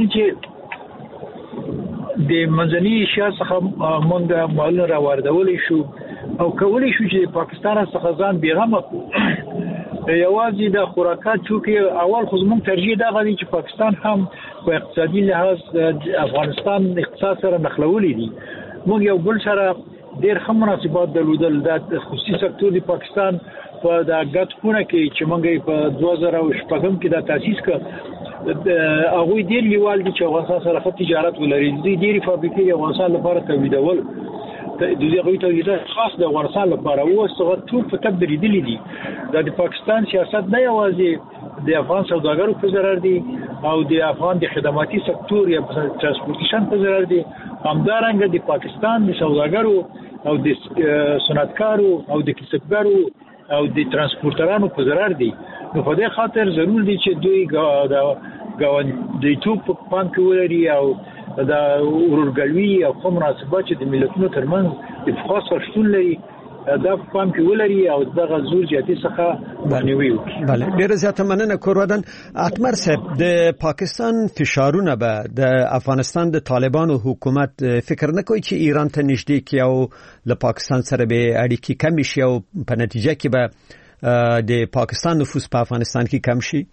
چې د منځني اشیا څخه مونږ مالونه را واردول شو او کولی شو چې پاکستان څخه ځان بیغمه کړو یوازې د خوراکات چې اول خو زموږ ترجیح دا غوښتي چې پاکستان هم په اقتصادي لحاظ افغانستان اقتصاد سره نښلولې دي موږ یو بل سره ډېر ښه مناسبات درلودل د خصوصي سکتور د پاکستان په د غټونه کې چې موږ په 2014 کې د تاسیس ک هغه ډیر لیوال دي چې افغانستان سره خط تجارت ولري دي ډیری فابریکې افغانستان لپاره تولیدول د دې غوي تولیدات خاص د افغانستان لپاره او څنګه ټول په تبدیل دي د پاکستان سیاست نه یوازې د افغان سوداګرو په ضرر دي او د افغان د خدماتي سکتور یا ترانسپورتیشن په ضرر دي همدارنګه د پاکستان د سوداګرو او د صنعتکارو او د کسبګرو او د ترانسپورترانو په ضرر دي نو په دې خاطر ضرور دي چې دوی د ګاونډیتوب په پام کې ولري او د ورورګلوي او کوم مناسبات چې د ملتونو ترمنځ د خاصه شتون لري دا په پام کې ولري او دغه زور جهتي څخه باندې بله ډیره زیاته مننه کورودن اتمر صاحب د پاکستان فشارونه به د افغانستان د طالبانو حکومت فکر نه کوي چې ایران ته نږدې کی او له پاکستان سره به اړیکې کم شي او په نتیجه کې به د پاکستان نفوذ په افغانستان کې کم شي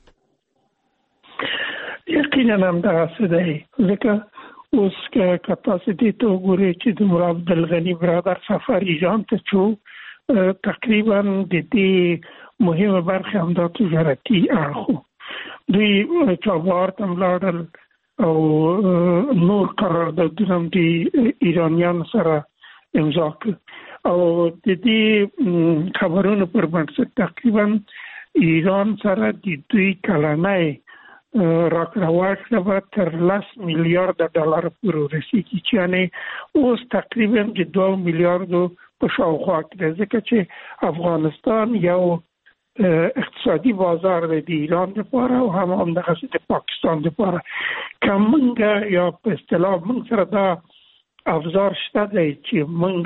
یقینا هم دا څه دی ځکه اوس که تاسو دې ته وګورئ چې د عبد الغنی برادر سفر ایران ته شو تقریبا د دې مهمه برخه هم د تجارتي اړخ دوی چابهار ته ولاړل او نور قراردادونه هم د ایرانیانو سره امضا کړ او د دې خبرونو پر بنسټ تقریبا ایران سره د دوی کلنۍ راکړه ورکړه به تر 10 میلیارډ ډالر پورې رسیږي چې یعنې اوس تقریبا د 2 میلیارډو په شاوخوا کې ده ځکه چې افغانستان یو اقتصادي بازار دی د ایران لپاره او همدغسې د پاکستان لپاره که موږ یا په اصطلاح موږ سره دا افزار شته دی چې موږ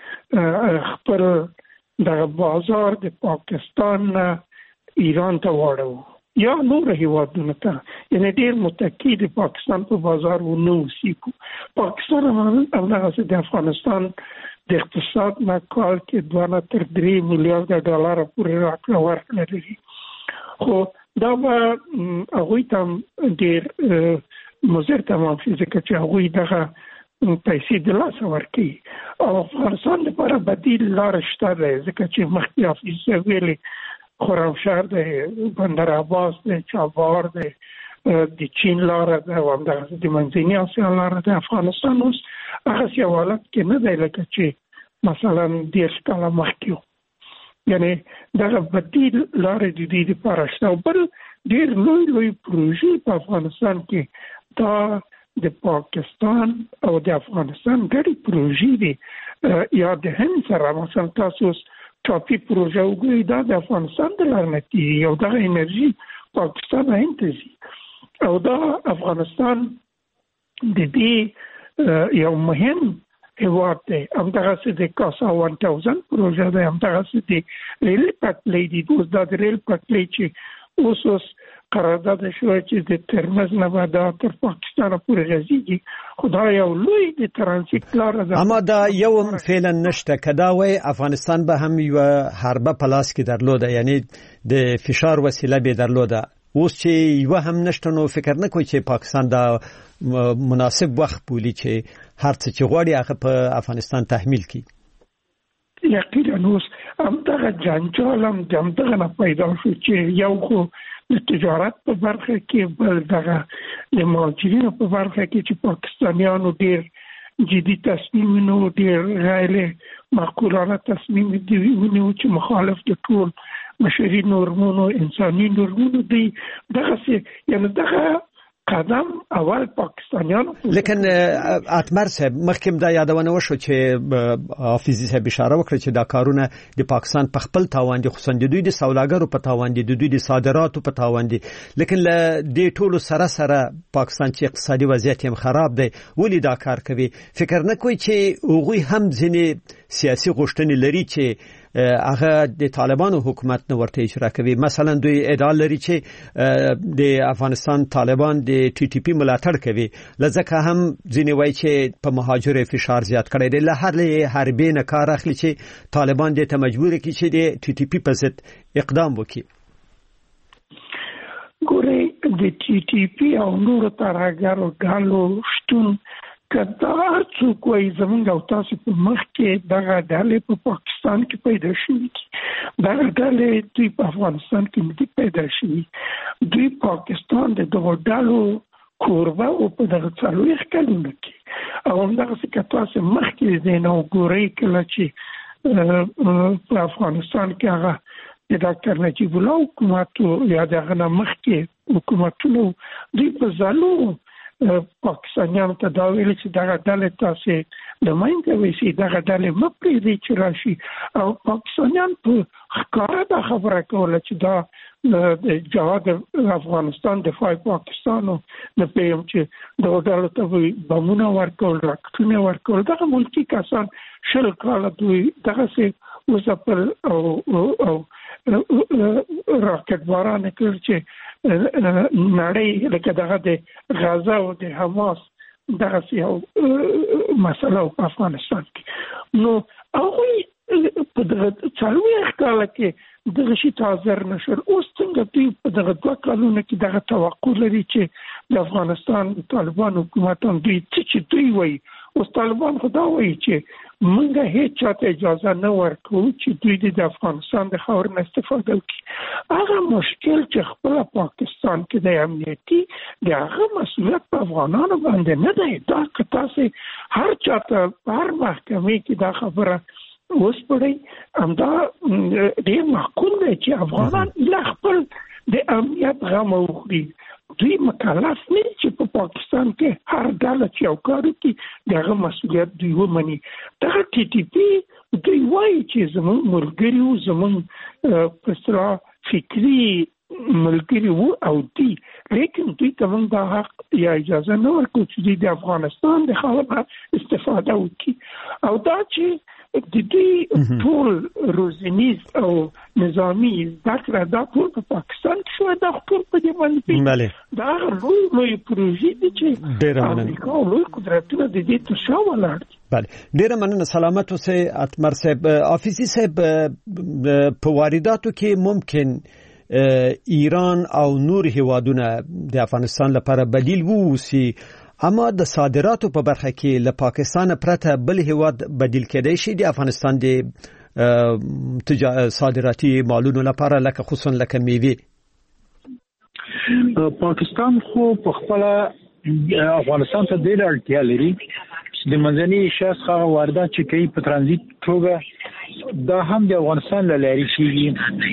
خپل دغه بازار د پاکستان ایران ته واړو یا نور هیوادونو ته یعنی ډیر متکی د پاکستان په بازار ونه وسیکو پاکستان همدغسې د افغانستان د اقتصاد نه کال کې 2 تر 3 میلیارډ ډالر پورې راکړه ورکړه لري خو دا به هغوی ته ډیر مضر تمام شي ځکه چې هغوی دغه پیسې د لاسه ورکوي او افغانستان لپاره بدیل لاره شته دی ځکه چې مخکې حافظ ویلي خرمشهر دی بندر عباس دی چابهار دی د چین لاره ده او همدغسې د منځنۍ اسیا لاره ده افغانستان اوس هغسې یو حالت کې نه دی لکه چې مثلا 10 کاله مخکې و یعنې دغه بدیل لارې د دې دپاره شته او بل ډېر لوی پروژې په افغانستان کې دا د پاکستان او د افغانستان ګډې پروژې دي یا د هند سره مثلا تاسو ټاپي پروژه وګورئ دا د افغانستان د لارې نه کېږي او دغه انرژي پاکستان هند ته ځي او دا افغانستان د دې یو مهم هیواد دی همدغسې د کاسا 1000 پروژه دی همدغسې د ریل پټلۍ دي اوس دا د ریل پټلۍ چې اوس قرارداد شوی چې د ترمز نه به دا تر پاکستان پورې رسیږي خو دا یو لوی د ترانزیت لاره ده اما دا یو فعلا نشته که دا وایي افغانستان به هم یوه حربه په لاس کې درلوده یعنی د فشار وسیله به درلوده اوس چې یوه هم نشته نو فکر نه کوي چې پاکستان دا مناسب وخت بولي چې هر څه چې غواړي هغه په افغانستان تحمیل کړي یقینا اوس همدغه جنجال هم د همدغه نه پیدا شو چې یو خو د تجارت په برخه کې بل دغه د مهاجرینو په برخه کې چې پاکستانیانو ډېر جدي تصمیمونه ډېر غیر معقولانه تصمیم دی ونیو چې مخالف د ټول بشري نورمونو انساني نورمونو دی دغسې یعنې دغه قدم اول پاکستانیانو لیکن اتمر صاحب مخکې دا یادونه وشو چې حافظي صاحب اشاره وکړه چې دا کارونه د پاکستان په خپل تاوان دي خصوصا د دوی د سوداګرو په تاوان دي د دوی د صادراتو په تاوان دي لیکن له دې ټولو سره پاکستان چې اقتصادي وضعیت هم خراب دی ولې دا کار کوي فکر نه کوي چې هغوی هم ځینې سیاسي غوښتنې لري چې هغه د طالبانو حکومت نه ورته اجرا کوي مثلا دوی ادعا لري چې د افغانستان طالبان د ټي ټي پی ملاتړ کوي لکه هم ځینې وایي چې په مهاجرو فشار زیات کړی دی له هر حربې نه کار اخلي چې طالبان دې ته مجبور کړي چې د ټي ټي پی په ضد اقدام وکړي ګورئ د ټي ټي پی او نورو ترهګرو ډلو شتون کدا څوک وایي زمونږ او تاسو په مخ کې دغه ډلې په پاکستان کې پیدا شوي دغه ډلې دوی په افغانستان کې نه پیدا شوي دوی پاکستان د دغه ډلو کوربه او په دغه څلوېښت کلونو کې او همدغه څه تاسو مخ کې دی نو ګورئ کله چې په افغانستان کې هغه د ډاکټر نجیب الله حکومت یا دغه مخکې حکومتونو دوی په ځالو پاکستانیانو ته دا ویل چې دغه ډلې تاسې د ماینده ویسي دغه ډلې مه پرېږدئ چې راشي او پاکستانیان په ښکاره دا خبره کوله چې دا د جهاد افغانستان دفاع پاکستانو نه پېم چې دغه ډلو ته بمونه ورکول راکټونه ورکول دغه ملکي کسان شل کاله دوی دغسې وځپل او راکټ باران کړ چې نړۍ لکه دغه د غزا او د حماس دغه یو مسله په افغانستان کې نو هغه په دغه څلوېښت کاله کې دغه شي تازه نشر اوس څنګه دوی په دغه 2 کلونو کې دغه توقع لري چې د افغانستان طالبان حکومت هم دوی چې دوی وایي اوس طالبان خدا وایي چې موږ هیڅ چاته اجازه نه ورکوو چې دوی د افغانستان د خاور نه استفاده وکړي هغه مشکل چې خپل پاکستان کې د امنیتي د هغه مسؤلیت په افغانانو باندې نه دی دا که تاسو هر چاته هر محکمې کې دا خبره اوس پړی همدا ډېر معقول دی چې افغانان له خپل د امنیت غم وخوري دوی مکلف نه چې په پاکستان کې هر ډله چې یو کار وکړي دغه مسؤلیت دوی ومني دغه ټي ټي پی دوی وایي چې زموږ ملګري وو زموږ په اصطلاح فکري ملګري وو او دي لیکن دوی ته موږ دا حق یا اجازه نه ورکوو چې دوی د افغانستان د خاور استفاده وکړي او دا چې د دې ټول روزنیز او نظامی ذکر دا ټول په پاکستان کې دا ټول په دې باندې دا لوی پروژې دي چې امریکا لوی قدرتونه د دې تشا ولاړ دي بله ډیره مننه سلامت اوسئ اتمر صاحب حافظي صاحب په وارداتو کې ممکن ایران او نور هیوادونه د افغانستان لپاره بدیل ووسی اما د صادراتو په برخه کې له پاکستان پرته بل هیواد بدیل کېدای شي د افغانستان د صادراتي مالونو لپاره لکه خصوصا لکه میوه پاکستان خو په خپل افغانستان ته ډېر اړتیا لري د منځني ایشیا څخه واردات چې کوي په ترانزیت توګه دا هم د افغانستان له لارې کېږي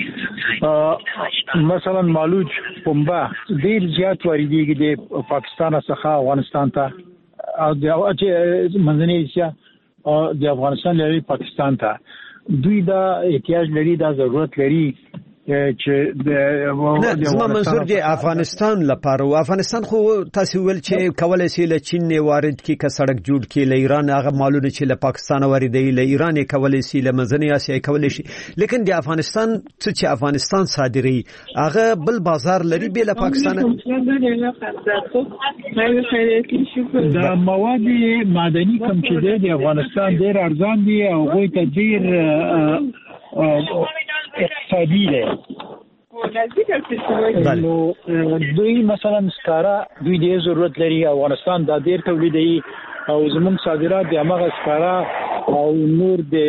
مثلا مالوج پنبه ډېر زیات واردېږي د پاکستان څخه افغانستان ته او د منځني ایشیا د افغانستان له لارې پاکستان ته دوی دا احتیاج لري دا ضرورت لري چې زما منظور دی افغانستان لپاره او افغانستان خو تاسو ویل چې کولای شي له چین نه وارد کی که سړک جوړ کی له ایران هغه مالونه چې له پاکستان واردوي له ایران کولای شي له منځنۍ اسیا کولای شي لیکن د افغانستان چې افغانستان صادري هغه بل بازار لري به له پاکستان دا مواد معدني کوم چې د افغانستان ډیر ارزان دي او غوي ته ډیر اقتصادي دی نو دوی مثلا سکارا دوی د ضرورت لري افغانستان د ډیر تولیدي او زموږ صادرات د هغه سکارا او نور د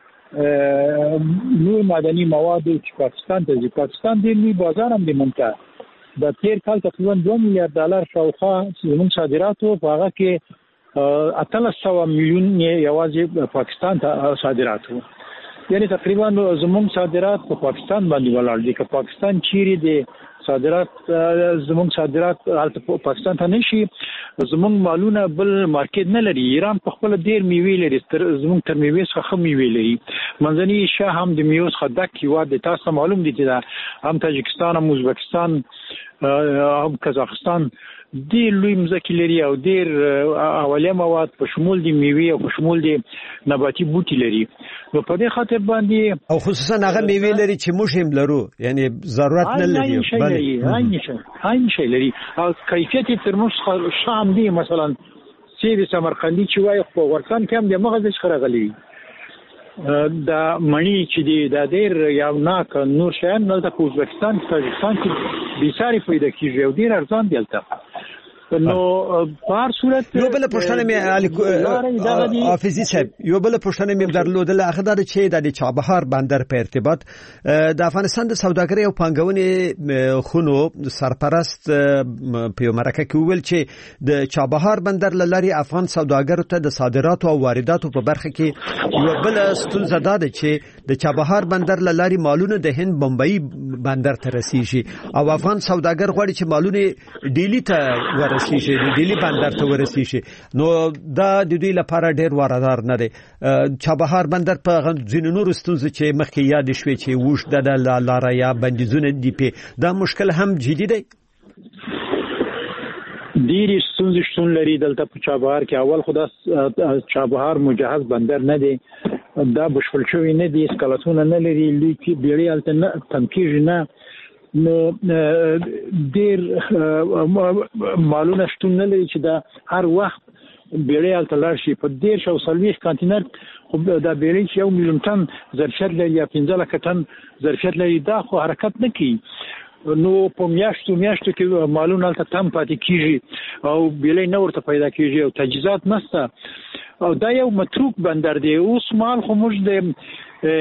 نور معدني مواد چې پاکستان ته ځي پاکستان د لوی بازار هم دی مونږه د تیر کال تقریبا $2 میلیارډ شاوخوا زموږ صادرات او هغه کې 800 میلیون یوازې پاکستان ته صادرات وو یعنی تقریبا زموږ صادرات په پاکستان باندې ولاړ دي که پاکستان چیرې د صادرات زموږ صادرات پاکستان ته نشي زموږ مالونه بل مارکیټ نه لري ایران په خپل ډیر میوه لري زموږ تر میوه څخه میوه لري منځني ایشیا هم د میوه څخه ډک هیواد دی تاسو معلوم دي چې هم تاجکستان هم ازبکستان هم قزاقستان ډیر لوی مځکې لري او ډیر اولیه مواد په شمول دي میوه او په شمول دي نباتي بوټي لري نو په دې خاطر باندې او خصوصا هغه میوه لري چې موږ هم لرو یعنی ضرورت نه لري هاي شي لري او کیفیت ترموز شام دي مثلا سیب سمرقندی چې وای خو ورکان کم د مغز څخه غلي دا مڼی چې دی دا ډیر یو ناک نور شیان نه د ازبکستان تاجکستان کې بيساري پیدا کیږي او ډیر ارزان دي البته نو په هر صورت یو بل پښتنه مې حافظي صاحب یو بل پښتنه مې درلودل هغه د چې د چابهار بندر په ارتباط د افغانستان د سوداګرۍ او پانګونې خونو سرپرست په مرکه کې ویل چې د چابهار بندر لاري افغان سوداګرو ته د صادراتو او وارداتو په برخه کې یو بل ستونزه ده چې د چابهار بندر لاري مالونه د هند بمبئی بندر ته رسیږي او افغان سوداګر غواړي چې مالونه ډیلی ته ورسیږي ډیلی بندر ته ورسیږي نو دا د دوی لپاره ډیر واردار نه دی چابهار بندر په ځینو نورو ستونزو چې مخکې یاد شوي چې وښه د لاره یا بندیزونه دی په دا مشکل هم جدي دی ډیری ستونزې شتون لري دلته په چابهار کې اول خدا چابهار مجهز بندر نه دی دا بشپړ شوی نه دی اسکالاتونه نه لري لیکي بیړۍ الته تمکیږي نه نو ډیر مالونه شتون نه لري چې دا هر وخت بیړۍ الته لاړ شي په ډیر شو سلويخ کانټینر خو دا بیړۍ چې 1 میلیون ټن ظرفیت لري یا 15 لک ټن ظرفیت لري دا خو حرکت نه کوي نو په میاشتو کې مالونه الته تم پاتې کیږي او بیړۍ نه ورته پیدا کیږي او تجهیزات نشته او دا یو متروک بندر دی اوس مال خو موږ د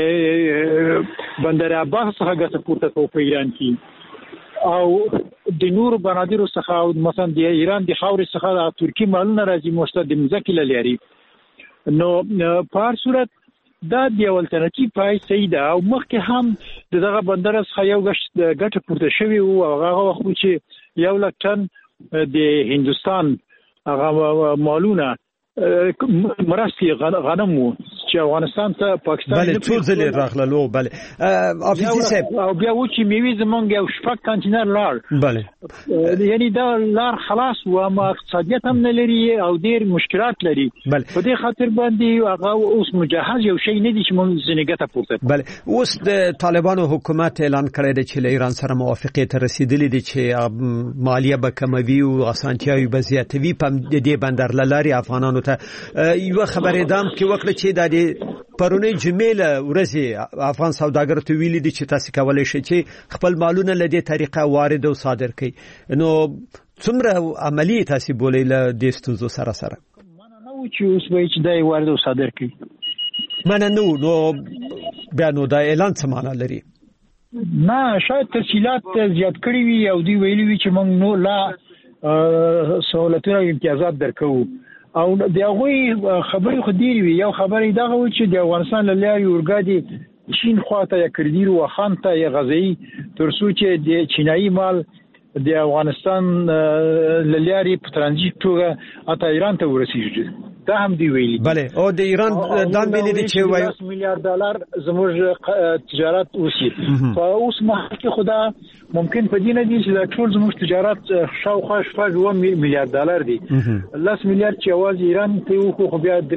بندر عباس څخه ګټه پورته کوو په ایران کې او د نور بنادرو څخه او مثلا د ایران د خاورې څخه د ترکی مالونه راځي مشته د مزکل لري نو په هر صورت دا د الټرناتیو پای صحیح ده او مخکې هم دغه بندر څخه یو ګټه پورته شوی او هغه وخت چې 1 لک ټن د هندستان هغه مالونه مرستي غنمو چې افغانستان ته پاکستان بله ټول ځلې راغلو بله افیزي صاحب او بیا و چې میوي زمونږ یو شپږ کانټینر لار بله یعنی دا لار خلاص و ما اقتصادیت هم نه لري او ډیر مشکلات لري په دې خاطر باندې هغه اوس مجهز یو شی نه دي چې مونږ زنګته پورته بله اوس د طالبانو حکومت اعلان کړی دی چې له ایران سره موافقه ته رسیدلې دي چې مالیه به کموي او اسانتیاوي به زیاتوي په دې بندر لاري افغانانو یو خبرې دام کې وکړه چې د پرونی جمیله ورځي افغان سوداګر ته ویلي دي چې تاسو کولای شئ چې خپل مالونه له دې طریقه وارد او صادر کړئ نو څومره عملی تاسو بولې له دې ستونزو سره نو چې اوس به چې دا وارد او صادر کړي منه نو بیا نو دا اعلان څه معنا لري نه شاید تفصيلات زیات کړی وي او دی ویلي وي چې موږ نو لا سہولتونه او امتیازات درکو او د هغه خبرې خو ډیری وي یو خبرې دا و چې د افغانستان له لارې اورګادي چین خواته یا کردیر او خانته یا غزي ترڅو چې د چینایي مال د افغانستان له لارې په ترانزیت توګه اته ایران ته ورسیږي دا هم دی ویلي بله او د ایران دان ویلي دي چې وایي $10 میلیارډ زموږ تجارت وشي په اوس مهال کې خدا ممکن په دې نه دي چې دا ټول زموږ تجارت شاوخوا $1 میلیارډ دي 10 میلیارډ چې اواز ایران ته خو بیا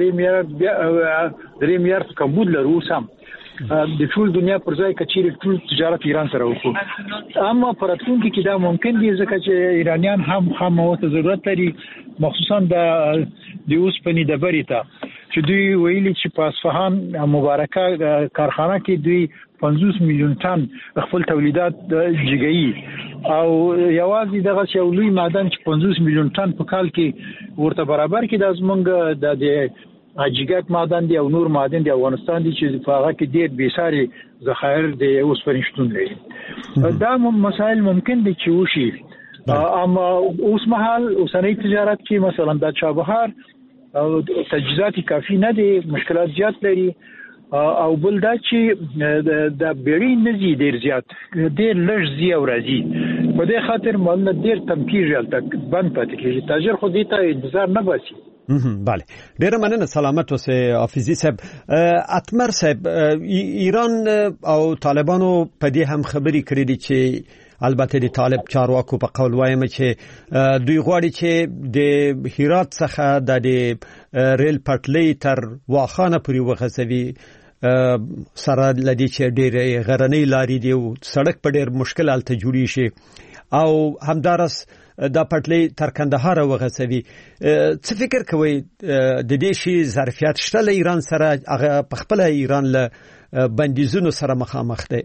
3 میلیارډ کمبود لرو سم د ټول دنیا پر ځای کچېر ټول تجارت ایران سره وکړو اما پراتون کې دا ممکن دي ځکه چې ایرانیان هم موته ضرورت لري مخصوصا د اوسپنې د بریته چې دوی ویلي چې په اصفهان مبارکه کارخانه کې دوی 50 میلیون ټن خپل تولیدات جګي او یوازې دغه یو لوی معدن چې 50 میلیون ټن په کال کې ورته برابر کې د زمونږ د اجګات معدن دی او نور معدن دی افغانستان دی چې په هغه کې ډېر بېساري ذخایر دی اوس پرشتون لري دا مسائل ممکن دي چې وشي اما اوس مهال اوسنۍ تجارت کې مثلا د چابهار او تجهیزات کافي نه دي مشکلات زیات لري او بل دا چې د بیړۍ نزي ډېر زیات ډېر لږ زی او راځي په دې خاطر مال ډېر تمکیږي تک بند پاتې کیږي تاجر خو دې ته انتظار نه باسي بله ډیره مننه سلامت اوسه حافظي صاحب اتمر صاحب ایران او طالبانو په دې هم خبري کړې دي چې البته د طالب چارواکو په قول وایم چې دوی غواړي چې د هرات څخه د ریل پټلۍ تر واخانه پورې وغځوي سره لدی چې ډېر غرنۍ لارې دی او سړک په ډېر مشکل حالت جوړی شي او همدارس دا پټلۍ تر کندهار وغځوي څه فکر کوي د دې شی ظرفیت شته له ایران سره هغه په خپل ایران له بندیزونو سره مخامخ دی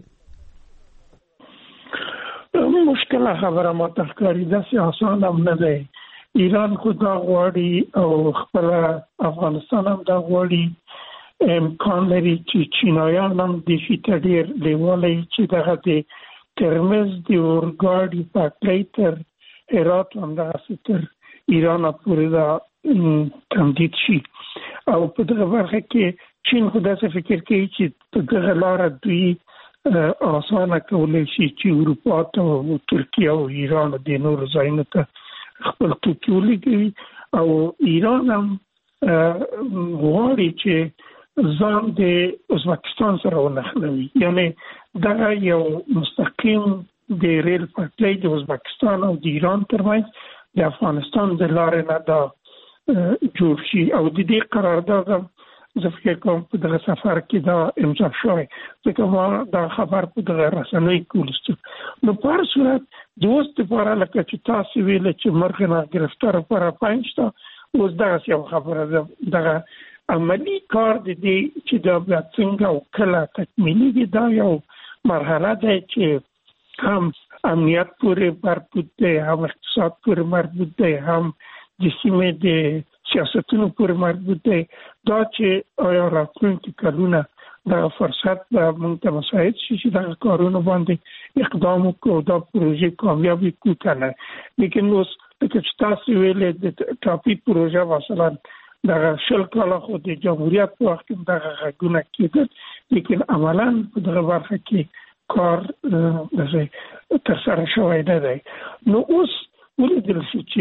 مشکله خبره متخکاری داسې آسان هم نه دی ایران خود دا غواړي او خپل افغانستان هم دا غواړي امکان لري چې چینایان هم د شي تدیر لیوالي چې دغه د ترمز د اورګاډي پټلۍ تر هرات هم دغه تر ایران پورې دا تمدید شي او په دغه برخه کې چین خو داسې فکر کوي چې دغه لاره دوی آسانه کولی شي چې اروپا ته او ترکیه او ایران د نور ځایونو ته خپل توکي ولېږي او ایران هم غواړي چې ځان د ازبکستان سره ونښلوي، یعنی دغه یو مستقیم د ریل پټلۍ د ازبکستان او د ایران ترمنځ د افغانستان د لارې نه دا جوړ شي او د دې قرارداد زه فکر کوم په دغه سفر کې دا امضا شوی، ځکه ما دا خبر په دغه رسنۍ کې ولوسته. نو په هر صورت د اوس دپاره لکه چې تاسو ویل چې مرغ نه ګرفتار لپاره پنځ شته، اوس دغسې یو خبره ده. دغه عملي کار د دې چې دا بیا څنګه او کله تکمیلېږي دا یو مرحله ده چې هم امنیت پورې مربوط دی، هم اقتصاد پورې مربوط دی، هم د سیمې د سیاستونو پورې مربوط دی. دا چې آیا راتلونکي کلونه دغه فرصت به موږ ته مساعد شي چې دغه کارونه باندې اقدام وکړو، دا پروژې کامیابې کړو که نه. لیکن اوس لکه چې تاسو ویلې د ټاپي پروژه مثلا دغه 20 کاله خو د جمهوریت په وخت کې دغه غږونه کېدل، لیکن عملاً په دغه برخه کې کار ترسره شوی نه دی. نو اوس ولیدل شو چې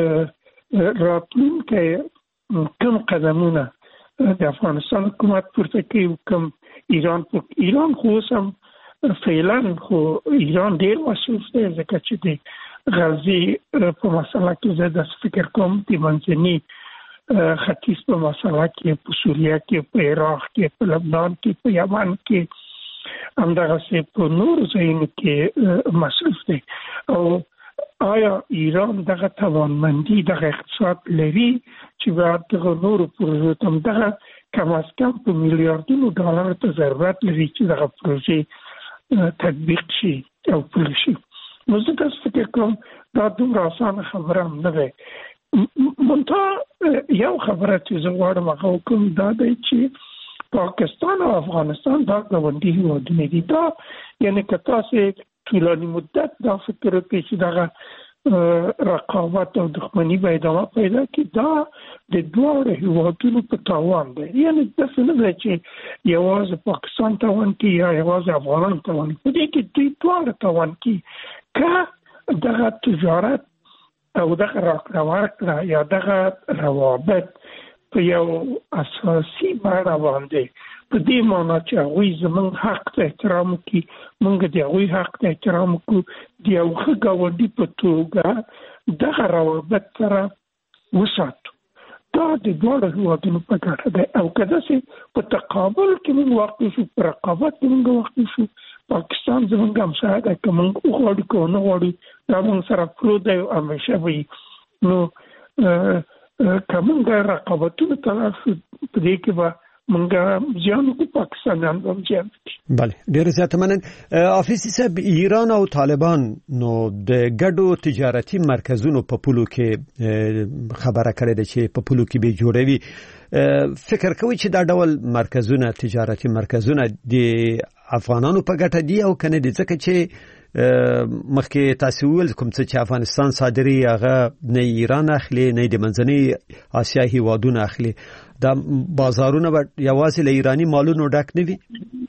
راتلونکی کوم قدمونه د افغانستان حکومت پورته کوي، کوم ایران خو اوس هم فعلا خو ایران ډېر مصروف دی، ځکه چې د غزې په مسله کې زه داسې فکر کوم د منځني ختیځ په مسله کې، په سوریه کې، په عراق کې، په لبنان کې، په یمن کې، همدغسې په نورو ځایونو کې مصروف دی. او آیا ایران دغه توانمندي دغه اقتصاد لري چې باید دغه نورو پروژو ته هم دغه کم از کم په میلیاردونو ډالرو ته ضرورت لري چې دغه پروژې تطبیق شي او پلي شي؟ نو زه داسې فکر کوم دا دومره اسانه خبره هم نه دی. منتها یو خبره چې زه غواړم هغه وکړم دا دی چې پاکستان او افغانستان دا ګاونډي هېوادونه دي. دا یعنې که تاسې طولاني مدت دا فکر وکړئ چې دغه رقابت او دښمني به ادامه پیدا کړي، دا د دواړو هېوادونو په تاوان دی. یعنې داسې نه دی چې یوازې پاکستان تاوان کړي یا یوازې افغانان تاوان کړي، په دې کې دوی دواړه تاوان کړي. که دغه تجارت او دغه راکړه ورکړه یا دغه روابط په یو اساسي بڼه باندې په دې معنا چې هغوی زموږ حق ته احترام وکړي، موږ د هغوی حق ته احترام وکړو، د یو ښه ګاونډي په توګه دغه روابط سره وساتو، دا د دواړو هېوادونو په ګټه دی. او که داسې په تقابل کې موږ واقع شو، په رقابت کې موږ واقع شو، پاکستان زموږ همسایه دی، که موږ وغواړو که ونه غواړو دا موږ سره پرو دی او همیشه به وي. نو که موږ رقابتونو ته لاړ شو په دې کې به موږ زیان وکړو، پاکستانیان به هم زیان وکړي. بله، ډېر زیات مننه. حافظ صاحب، ایران او طالبان نو د ګډو تجارتي مرکزونو په پولو کې خبره کړې ده چې په پولو کې به جوړوي. فکر کوي چې دا ډول مرکزونه، تجارتي مرکزونه د افغانانو په ګټه دي او کنه دي؟ ځکه چې مخکې تاسو ویل کوم څه چې افغانستان صادري هغه نه ایران اخلي نه د منځنۍ اسیا هیوادونه اخلي، دا بازارونه به یوازې له ایرانی مالونو ډک نه وي؟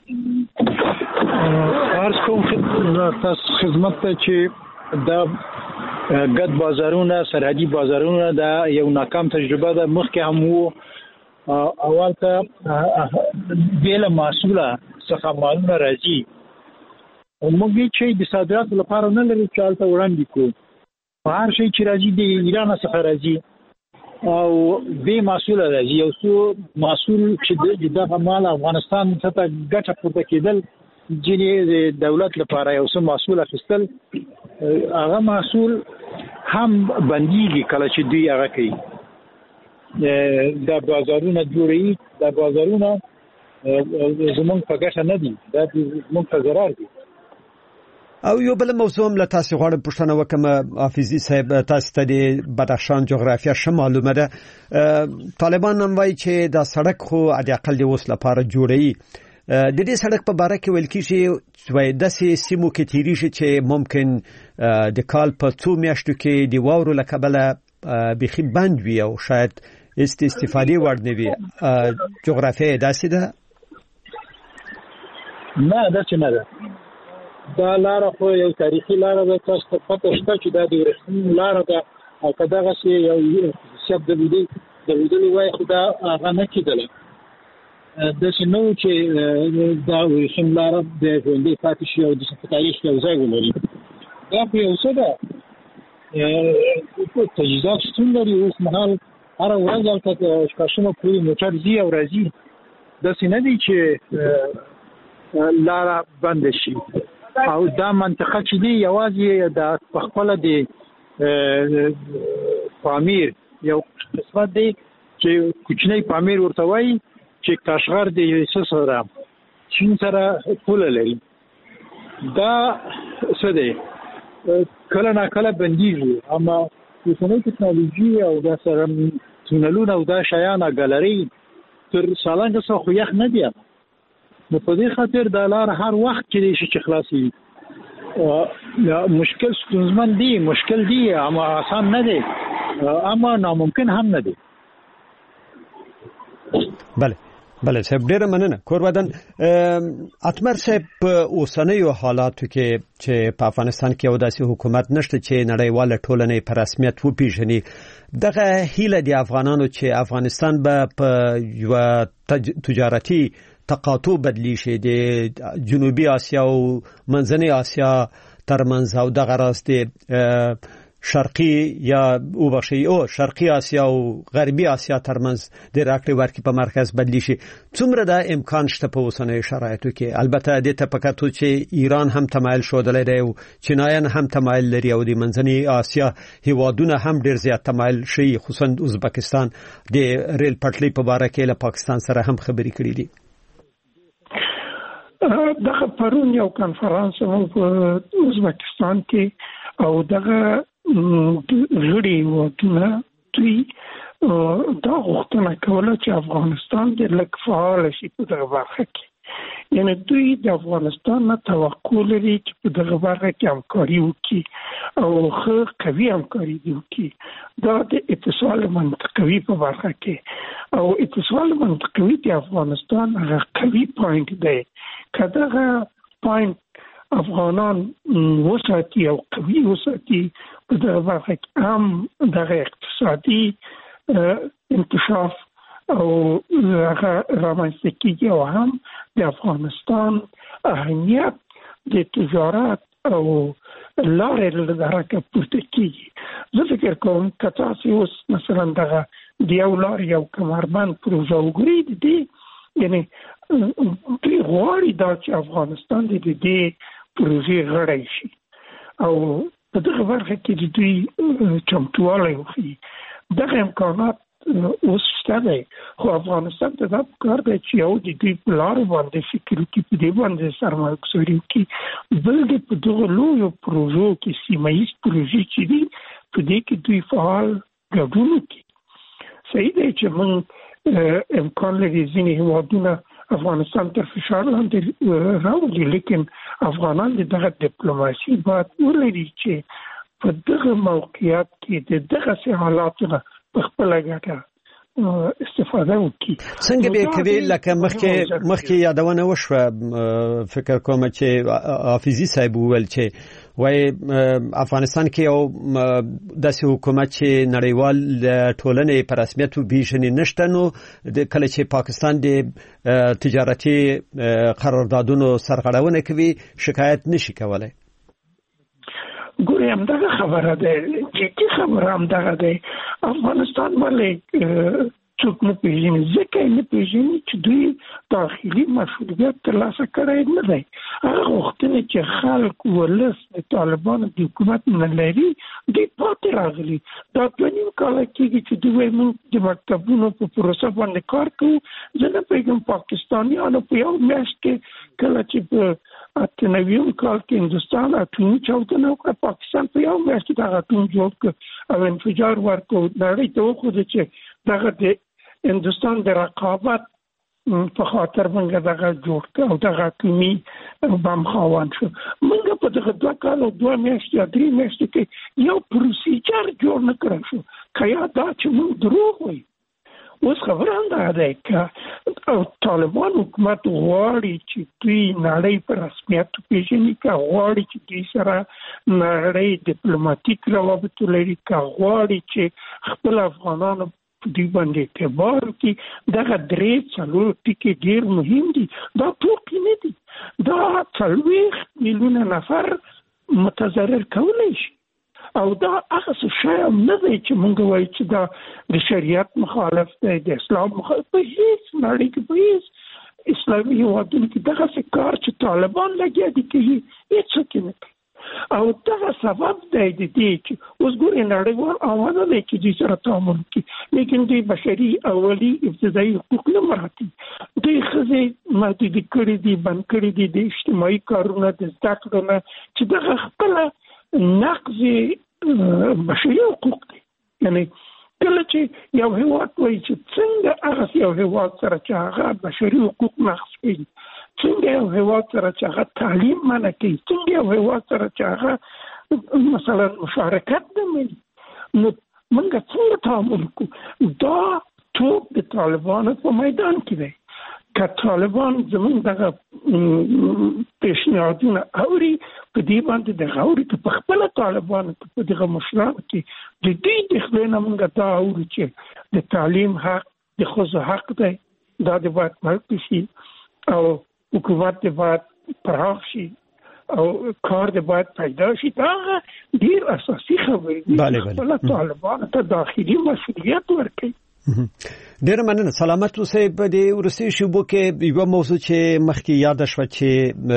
عرض کوم تاسو خدمت ته چې دا ګډ بازارونه، سرحدي بازارونه دا یو ناکام تجربه ده. مخکې هم وو، اول ته بیله محصوله څخه مالونه راځي، موږ چې د صادراتو لپاره نه لرو چې هلته وړاندې کړو. هر شی چې راځي د ایران څخه راځي او بې محصوله راځي. یو څو محصول چې دغه مال افغانستان ته ګټه پورته کېدل، ځینې د دولت لپاره یو څه محصول اخیستل، هغه محصول هم بندېږي کله چې دوی هغه کوي. دا بازارونه جوړوي، دا بازارونه زمونږ په ګټه نه دي، دا زمونږ په ضرر دي. او یو بل موضوع هم له تاسو غواړم پوښتنه وکم حافظي صاحب، تاسو ته د بدخشان جغرافیه معلومه ده. طالبان هم وایي چې دا سړک خو اقل د اوس لپاره جوړوي. د دې سړک په باره کې ویل کېږي چې د سیمو کې تیریږي چې ممکن د کال په 2 میاشتو کې د واورو له کبله بخي بند وي او شاید استفادې وړ نه وي. جغرافیه داسې ده؟ نه داسې نه ده. دا لاره خو یو تاریخي لاره ده، تاسو ته پته شته چې دا د ورېښمینې لاره ده او که دغسې یو خصوصیت درلودلی وای خو دا هغه نه کېدله. داسې نه و چې دا ورېښم لاره د ژوندۍ پاتې شي او داسې په تاریخ کې یو ځای ولري. دا خو یو څه ده، تجهیزات شتون لري. اوس مهال هره ورځ هلته شپاړسمه پورې موټر ځي او راځي. داسې نه دی چې لاره بنده شي. او دا منطقه چې دی یوازې د خپله د پامیر یو قسمت دی چې کوچنی پامیر ورته وایي چې کاشغر د یوسف سره چین سره پوله لري. دا څه دی کله ناکله بندیږي، اما اوسنۍ ټکنالوژي او دا سره تونلونه او دا شیان ګالري تر سالنګ څخه خو یخ نه دی. نو په دې خاطر دا لار هر وخت کې شي چې خلاصي. مشکل ستونزمن دی، مشکل دی، اما آسان نه دی، اما ناممکن هم نه دی. بله صاحب ډیره مننه. کورودن اتمر صاحب په اوسنیو حالاتو کې چې په افغانستان کې یو داسې حکومت نشته چې نړیواله ټولنه په رسمیت وپیژني، دغه هیله د افغانانو چې افغانستان به په یو تجارتي تقاطع بدلی شي د جنوبي آسیا او منځنۍ آسیا ترمنځ او دغه راز د شرقي آسیا او غربي آسیا ترمنځ د راکړې ورکړې په مرکز بدلی شي. څومره دا امکان شته په اوسنیو شرایطو کې؟ البته د تپکاتو چې ایران هم تمایل شودلی دی او چینایان هم تمایل لري او د منځنۍ آسیا هیوادونه هم ډیر زیات تمایل شي، خصوصا ازبکستان د ریل پټلۍ په باره کې له پاکستان سره هم خبرې کړې دي. دغه پرون یو کانفرنس مو په ازبکستان کې او دغه غړي وټونه دوی دا غوښتنه کوله چې افغانستان د لږ فعال شي په دغه برخه کې. یعنی دوی د افغانستان نه توقع لري چې په دغه برخه کې همکاري وکړي او ښه قوي همکاري وکړي. دا د اتصال منطقوي په برخه کې او اتصال منطقوي د افغانستان هغه قوي پوینټ دی. که دغه پوینټ افغانان وساتي او قوي وساتي په دغه برخه کې هم دغه اقتصادي انکشاف او هغه رامنځته کېږي او هم د افغانستان اهمیت د تجارت او لارې له درکه پورته کېږي. زه فکر کوم که تاسو اوس مثلا دغه د یو لار یو کمربند پروژه وګورئ، دې یعنی دوی غواړي دا چې افغانستان د دې پروژې غړی شي او په دغه برخه کې د دوی چمتووالی وښیي. دغه امکانات اوس شته دی، خو افغانستان ته دا پکار دی چې یو د دوی په لارو باندې فکر وکړي، په دې باندې سرمایه ګذاري وکړي، بل د په دغه لویو پروژو کې سیمه ییز پروژې چې دي په دې کې دوی فعال ګډون وکړي. صحیح دی چې موږ امکان لري ځینې هیوادونه افغانستان تر فشار لاندې راولي، لیکن افغانان دغه ډیپلوماسي باید ولري چې په دغه موقعیت کې د دغسې حالاتو نه په خپله ګټه استفاده وکړي. څنګه به کوي لکه مخکې یادونه وشوه، فکر کوم چې حافظي صاحب وویل چې وای افغانستان کې یو داسې حکومت چې نړیوال ټولنې په رسمیت وپیژني نشته، نو کله چې پاکستان د تجارتي قراردادونو سرغړونه کوي شکایت نشي کولای. ګورې همدغه خبره ده، جدي خبره همدغه ده. افغانستان ولې څوک نه پیژني؟ ځکه یې نه پیژني چې دوی داخلي مشروعیت ترلاسه کړی نه دی. هغه غوښتنې چې خلک ولس د طالبانو د حکومت نه لري دوی پاتې راغلي. دا 2.5 کاله کېږي چې دوی موږ د مکتبونو په پروسه باندې کار کوو. زه نه پوهېږم پاکستانیانو په یو میاشت کې کله چې په اتنویم کال کې هندستان اټومي چاودنه وکړه، پاکستان په یو میاشت کې دا اټوم جوړ کړ او انفجار ورکړ. نړۍ ته وښوده چې دغه د هندستان د رقابت په خاطر موږ دغه جوړ کړ او دغه اټومي بم خاوند شو. موږ په دغه 2 کال او 2 میاشتې یا 3 میاشتې کې یو پروسیجر جوړ نه کړی شو. که یا دا چې موږ دروغ وایو. اوس خبره دا ده چې طالبان حکومت غواړي چې دوی نړۍ په رسمیت وپېژني، که غواړي چې دوی سره نړۍ ډیپلوماټیک روابط ولري، که غواړي چې خپل افغانانو دوی باندې اعتبار وکړي. دغه 3-4 ټکي ډېر مهم دي. دا ټوکې نه دي. دا 40 میلیونه نفر متضرر کولی شي او دا هغه څه شی هم نه دی چې موږ وایو چې دا د شریعت مخالف دی، د اسلام مخالف. په هیڅ نړۍ کې په هیڅ اسلامي هېوادونو کې دغه څه کار چې طالبان لګیا دي کوي هېڅوک نه کوي. او دغه سبب دی د دې چې اوس ګورې نړیوال آماده دی چې دوی سره تعامل وکړي، لیکن دوی بشري اولي ابتدایي حقوق نه مراعاتوي. دوی ښځې محدودې کړي دي، بند کړي دي د اجتماعي کارونه، د زده کړو نه، چې دغه خپله نقض بشري حقوق دي. یعنی کله چې یو هېواد وایي چې څنګه هغه یو هېواد سره چې هغه بشري حقوق نقض کوي، څنګه یو هېواد سره چې هغه تعلیم منع کوي، څنګه یو هېواد سره چې هغه مثلا مشارکت نه مني، نو موږ څنګه تعامل کوو؟ دا ټول د طالبانو په میدان کې دی. که طالبان زموږ دغه پیشنهادونه اوري، په دې باندې دغه اوري، که په خپله طالبانو ته په دغه مشرانو کې د دوی د خولې نه موږ دا اورو چې د تعلیم حق د ښځو حق دی، دا د باید ورکړل شي او حکومت د باید پراخ شي او کار د باید پیدا شي. دا ډېر اساسي خبرې دي. خپله طالبانو ته داخلي مسؤلیت ورکړي. ډیر مننه. سلامت اوسئ. په دې ورسې شوبو کې یو موضوع چې مخکې یاد شوه چې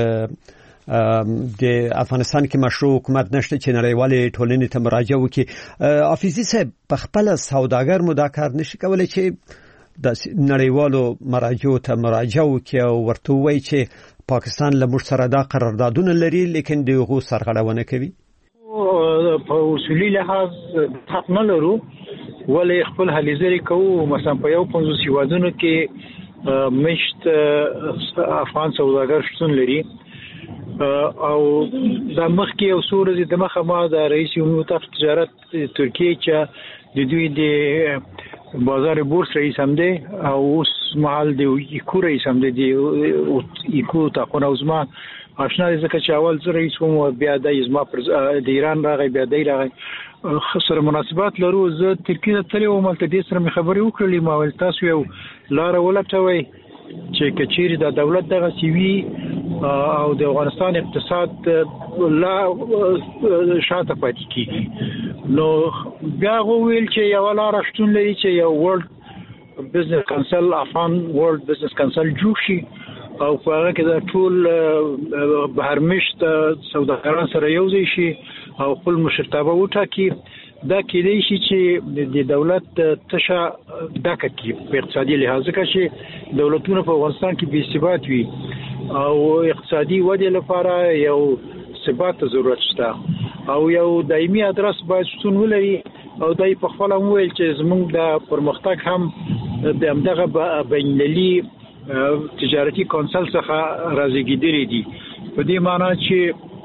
د افغانستان کې مشروع حکومت نشته چې نړیوالې ټولنې ته مراجعه وکړي. حافظي صاحب په خپل سوداګر مو دا کار نشي کولای چې د نړیوالو مراجعو ته مراجعه وکړي او ورته وایي چې پاکستان له موږ سره دا قراردادونه لري لیکن دغه سرغړونه کوي؟ په اصولي لحاظ حق نه لرو، ولې خپل هلې ځلې کوو. مثلا په یو 50 هېوادونو کې مشت افغان سوداګر شتون لري او د مخکې یو څو ورځې د مخه ما د رئیس عمومي اتاق تجارت ترکیې چې د دوی د بازار بورس رئیس هم دی او اوس مهال د ایکو رئیس هم دی. د ایکو تاقونه زما آشنا دي ځکه چې اول زه رئیس وم، بیا د زما د ایران راغی، بیا دی راغی، سره مناسبات لرو. زه ترکیې ته تللی وم، هلته دې سره مې خبرې وکړلې. ما ویل تاسو یو لاره ولټوئ چې که چیرې د دولت دغسې وي او د افغانستان اقتصاد لا شاته پاتې کېږي. نو بیا هغه وویل چې یوه لاره شتون لري چې یو ورلډ بزنس کونسل، افغان ورلډ بزنس کونسل جوړ شي او په هغه کې د ټول بهرمشت سوداګران سره یو ځای شي او خپل مشرتابه وټاکي. دا کېدای شي چې د دولت تشه ډکه کړي په اقتصادي لحاظ، ځکه چې دولتونه په افغانستان کې بې ثبات وي او اقتصادي ودې لپاره یو ثبات ته ضرورت شته او یو دایمي ادرس باید شتون ولري. او دای په خپل وویل چې زموږ د پرمختګ هم د همدغه بین‌المللي تجارتي کونسل څخه رازیږېدلي دي. په دې معنی چې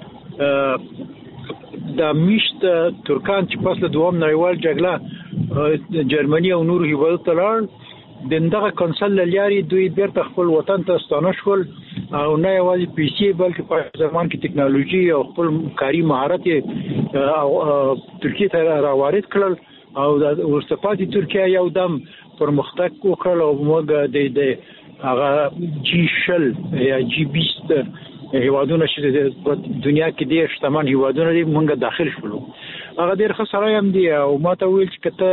د میشت ترکان چې پس له دوام نړیوال جګړه جرمني او نور هیوادو ته لاړ، دغه کونسل له لارې دوی بیرته خپل وطن ته ستانه شول او نه یوازې پیسې بلکې په زمان کې ټکنالوژي او خپل کاري مهارت ترکیې ته راوارد کړل او ورسته پاتې ترکیه یو دم پرمختګ وکړل او موږ د هغه G20 یا G20 هیوادونه چې د دنیا کې ډېر شتمن هیوادونه دي موږ داخل شولو. هغه ډېر ښه سړی هم دی او ما ته ویل چې که ته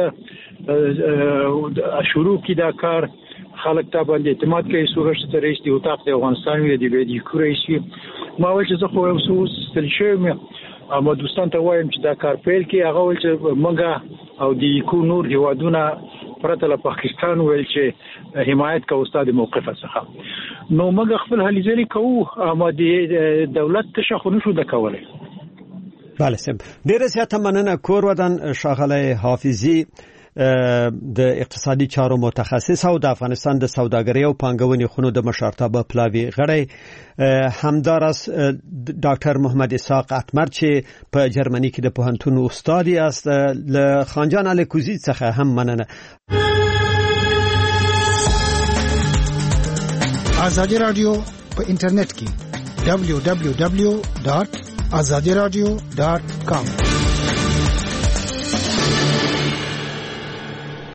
شروع کړي دا کار خلک ته باندې اعتماد کوي. څوک چې ته رئیس د اتاق د افغانستان وي د ایکو رئیس وي، ما ویل چې زه خو یو څه ستړی شوی یم او ما دوستان ته وایم چې دا کار پیل کړي. هغه ویل چې موږ او د ایکو نور هیوادونه پرته له پاکستان ویل چې حمایت کوو ستا د موقف څخه. نو موږ خپل هلي ځلې کوو اما د دولت تشخص نشو د کولای. بله سم ډیره زیاته مننه کور ودان شاغله حافظي د اقتصادي چارو متخصص او د افغانستان د سوداګرۍ او پانګونې خونو د مشرتابه پلاوی غړی همدارس ډاکټر محمد اسحاق اتمر چې په جرمني کې د پوهنتون استاد است له خانجان الکوزي څخه هم مننه. آزادی رادیو په انټرنیټ کې www.azadiradio.com